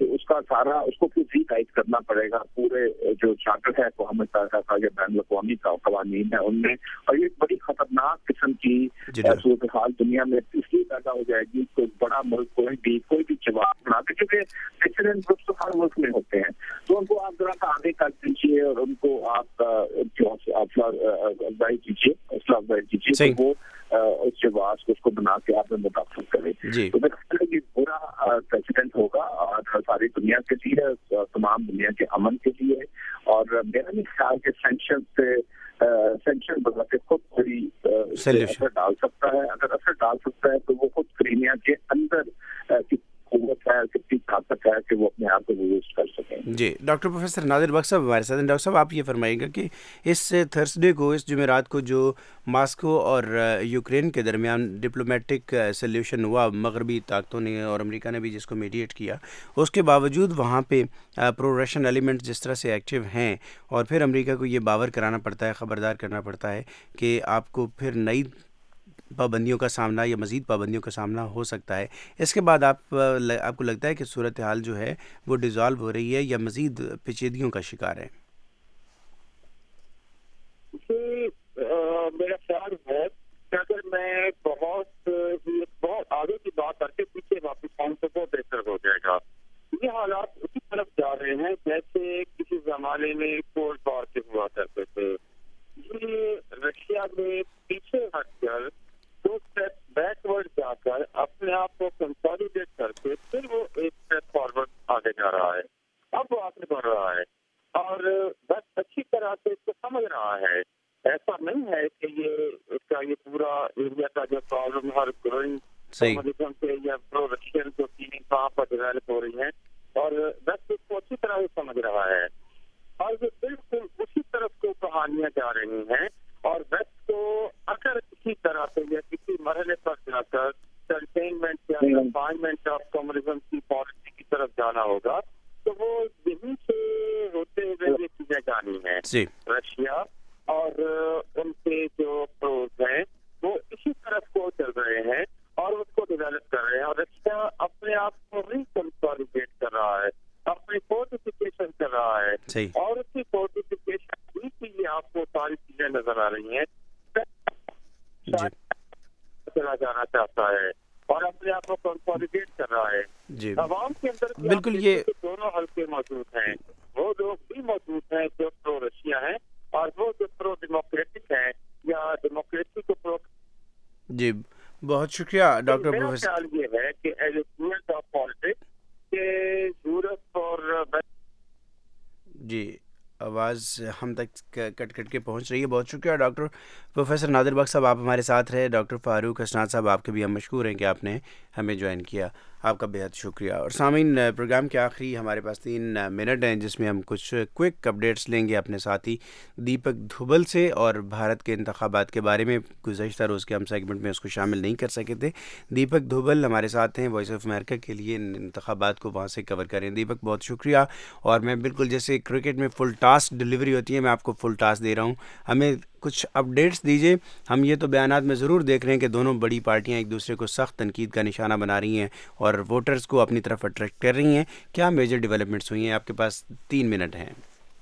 تو اس کا سارا اس کو پھر ری ٹائپ کرنا پڑے گا پورے جو چارٹر ہے اقوام متحدہ کا یا بین الاقوامی کا قوانین ہے ان میں. اور یہ بڑی خطرناک قسم کی صورتحال دنیا میں اس لیے پیدا ہو جائے گی. کوئی بڑا ملک کوئی بھی جواب بنا دے, کیونکہ ایکسیڈنٹ گروپس تو ہر ملک میں ہوتے ہیں, تو ان کو آپ ذرا سا آگے کر دیجیے اور ان کو آپ افزائی کیجیے تو وہ اس جواز کو اس کو بنا کے آپ میں مداخلت کرے. تو میں خیال ہے کہ برا پریسیڈنٹ ہوگا اور ساری دنیا کے لیے, تمام دنیا کے امن کے لیے. اور میرا نہیں خیال کہ سینکشن بنا کے خود بڑی اثر ڈال سکتا ہے. اگر اثر ڈال سکتا ہے تو وہ خود کرائمیا کے اندر قوت ہے, کتنی طاقت ہے کہ وہ اپنے آپ کو یوز کر سکیں. جی ڈاکٹر پروفیسر نادر بخش صاحب ہمارے ساتھ ہیں. ڈاکٹر صاحب آپ یہ فرمائیں گا کہ اس تھرسڈے کو, اس جمعرات کو جو ماسکو اور یوکرین کے درمیان ڈپلومیٹک سلیوشن ہوا مغربی طاقتوں نے اور امریکہ نے بھی جس کو میڈیٹ کیا, اس کے باوجود وہاں پہ پرو رشین ایلیمنٹ جس طرح سے ایکٹیو ہیں اور پھر امریکہ کو یہ باور کرانا پڑتا ہے, خبردار کرنا پڑتا ہے کہ آپ کو پھر نئی پابندیوں کا سامنا یا مزید پابندیوں کا سامنا ہو سکتا ہے. اس کے بعد آپ کو لگتا ہے کہ صورتحال جو ہے وہ ڈیزالو ہو رہی ہے یا مزید پیچیدگیوں کا شکار ہے؟ میرا خیال ہے کہ اگر میں بہت آگے کی بات کر کے پیچھے واپس آؤں تو بہت بہتر ہو جائے گا. یہ حالات اسی طرف جا رہے ہیں جیسے کسی زمانے میں کولڈ وار کے ہوا کرتے تھے. یہ رشیا میں پیچھے ہٹ کر 2 اسٹیپ بیکورڈ جا کر اپنے آپ کو کنسالیڈیٹ کر کے پھر وہ 1 اسٹیپ فارورڈ آگے جا رہا ہے. اب وہ آگے بڑھ رہا ہے اور بس اچھی طرح سے اس کو سمجھ رہا ہے. ایسا نہیں ہے کہ یہ پورا انڈیا کا جو پرابلم ہر گروئنگ سے یا پرو رشین جو چیزیں کہاں پر ڈیولپ ہو رہی ہیں, اور بس اس کو اچھی طرح سے سمجھ رہا ہے. اور یہ بالکل اسی طرف کو کہانیاں جا رہی ہیں. اور ویسٹ کو اگر کسی طرح سے یا کسی مرحلے پر جا کر کنٹینمنٹ یا کنفائنمنٹ آف کمیونزم کی پالیسی کی طرف جانا ہوگا تو وہ یہیں سے ہوتے ہوئے یہ چیزیں جانی ہیں. رشیا اور ان کے جو پروز ہیں وہ اسی طرف کو چل رہے ہیں اور اس کو ڈیولپ کر رہے ہیں. اور رشیا اپنے آپ کو ریکنسالیڈیٹ کر رہا ہے, اپنی فورٹیفیکیشن کر رہا ہے, اور اس کی فورٹیفیکیشن یہ آپ کو ساری چیزیں نظر آ رہی ہیں. چلا جانا چاہتا ہے اور اپنے آپ کو کنسالیڈیٹ کر رہا ہے. عوام کے اندر بالکل یہ دونوں حلقے موجود ہیں. وہ لوگ بھی موجود ہیں جو پرو رشیا ہیں اور وہ جو پرو ڈیموکریٹک ہیں یا ڈیموکریسی کو پرو. جی بہت شکریہ ڈاکٹر پروفیسر. میرا خیال یہ ہے کہ as a student of politics کہ یورپ اور جی آواز ہم تک کٹ کے پہنچ رہی ہے. بہت شکریہ ڈاکٹر پروفیسر نادر بخش صاحب, آپ ہمارے ساتھ رہے. ڈاکٹر فاروق حسنات صاحب آپ کے بھی ہم مشکور ہیں کہ آپ نے ہمیں جوائن کیا, آپ کا بہت شکریہ. اور سامعین پروگرام کے آخری ہمارے پاس 3 منٹ ہیں جس میں ہم کچھ کوئک اپڈیٹس لیں گے اپنے ساتھی دیپک دھوبل سے, اور بھارت کے انتخابات کے بارے میں گزشتہ روز کے ہم سیگمنٹ میں اس کو شامل نہیں کر سکے تھے. دیپک دھوبل ہمارے ساتھ ہیں وائس آف امریکہ کے لیے, انتخابات کو وہاں سے کور کریں. دیپک بہت شکریہ. اور میں بالکل جیسے کرکٹ میں فل ٹاس ڈلیوری ہوتی ہے میں آپ کو فل ٹاس دے رہا ہوں, ہمیں کچھ اپڈیٹس دیجیے. ہم یہ تو بیانات میں ضرور دیکھ رہے ہیں کہ دونوں بڑی پارٹیاں ایک دوسرے کو سخت تنقید کا نشانہ بنا رہی ہیں اور ووٹرز کو اپنی طرف اٹریکٹ کر رہی ہیں. کیا میجر ڈیولپمنٹس ہوئی ہیں؟ آپ کے پاس 3 منٹ ہیں.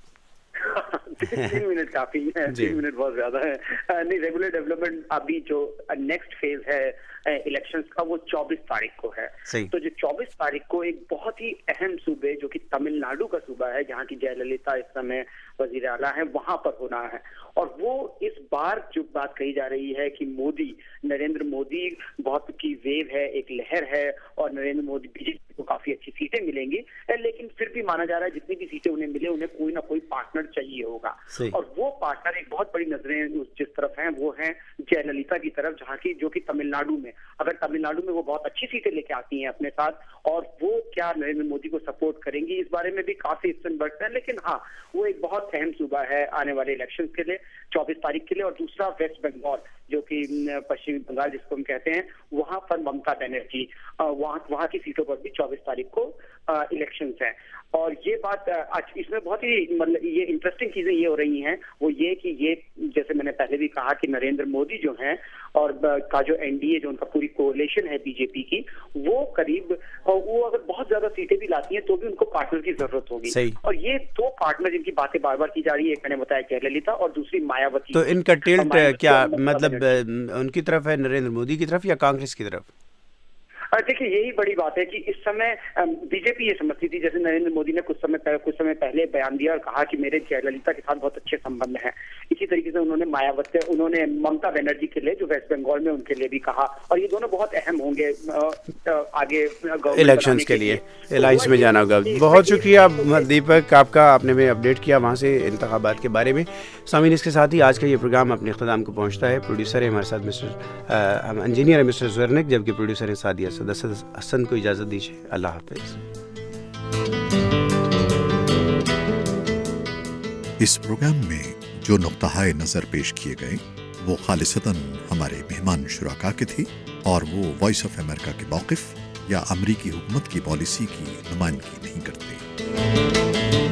3 منٹ کافی ہے, 3 منٹ بہت زیادہ ہے. نہیں, ریگولر ڈیولپمنٹ ابھی جو نیکسٹ فیز ہے الیکشنز کا وہ 24 تاریخ کو ہے. تو جو 24 تاریخ کو ایک بہت ہی اہم صوبے جو کہ تمل ناڈو کا صوبہ ہے جہاں کی جے للیتا اس سمے وزیر اعلیٰ ہیں, وہاں پر ہونا ہے. اور وہ اس بار جو بات کہی جا رہی ہے کہ نریندر مودی بہت کی ویو ہے, ایک لہر ہے, اور Narendra Modi B J P کو کافی اچھی سیٹیں ملیں گی, لیکن پھر بھی مانا جا رہا ہے جتنی بھی سیٹیں انہیں ملے انہیں کوئی نہ کوئی پارٹنر چاہیے ہوگا. اور وہ پارٹنر ایک بہت بڑی نظریں جس طرف ہیں وہ ہیں جے للیتا کی طرف, جہاں کی جو کہ تمل ناڈو میں, اگر تمل ناڈو میں وہ بہت اچھی سیٹیں لے کے آتی ہیں اپنے ساتھ, اور وہ کیا نریندر مودی کو سپورٹ کریں گی, اس بارے میں بھی کافی افسن بڑھتے ہیں. لیکن ہاں, وہ ایک بہت اہم صوبہ ہے آنے والے الیکشن کے لیے 24 تاریخ کے لیے. اور دوسرا ویسٹ بنگال, جو کہ پشچمی بنگال جس کو ہم کہتے ہیں، وہاں پر ممتا بنرجی، وہاں کی سیٹوں پر بھی 24 تاریخ کو الیکشنز ہیں. اور یہ بات اس میں بہت ہی مطلب یہ انٹرسٹنگ چیزیں یہ ہو رہی ہیں، وہ یہ کہ یہ جیسے میں نے پہلے بھی کہا کہ نریندر مودی جو ہیں اور کا جو NDA جو ان کا پوری کولیشن ہے BJP کی، وہ قریب وہ اگر بہت زیادہ سیٹیں بھی لاتی ہیں تو بھی ان کو پارٹنر کی ضرورت ہوگی. اور یہ دو پارٹنر جن کی باتیں بار بار کی جا رہی ہے، ایک میں نے بتایا جے للیتا اور دوسری مایاوتی. تو ان کا ٹلٹ کیا مطلب ان کی طرف ہے، نریندر مودی کی طرف یا کانگریس کی طرف؟ دیکھیے یہی بڑی بات ہے کہ اس سمے BJP یہ سمجھتی تھی، جیسے نریندر مودی نے کچھ سمے پہلے بیان دیا اور کہا کہ میرے جے للیتا کے ساتھ بہت اچھے سمبند ہیں. اسی طریقے سے انہوں نے ممتا بنرجی کے لیے جو ویسٹ بنگال میں ان کے لیے بھی کہا، اور یہ دونوں بہت اہم ہوں گے آگے الیکشنز کے لیے، الائنس میں جانا ہوگا. بہت شکریہ دیپک آپ کا، آپ نے بھی اپڈیٹ کیا وہاں سے انتخابات کے بارے میں. سامعین اس کے ساتھ ہی آج کا یہ پروگرام اپنے اختتام کو پہنچتا ہے. پروڈیوسر ہے ہمارے ساتھ انجینئر ہے مسٹر زورنک، جبکہ پروڈیوسر ہیں سعدیہ حسن. کو اجازت دیجیے، اللہ حافظ. اس پروگرام میں جو نقطۂ نظر پیش کیے گئے وہ خالصتاً ہمارے مہمان شرکا کے تھے اور وہ وائس آف امریکہ کے موقف یا امریکی حکومت کی پالیسی کی نمائندگی نہیں کرتے.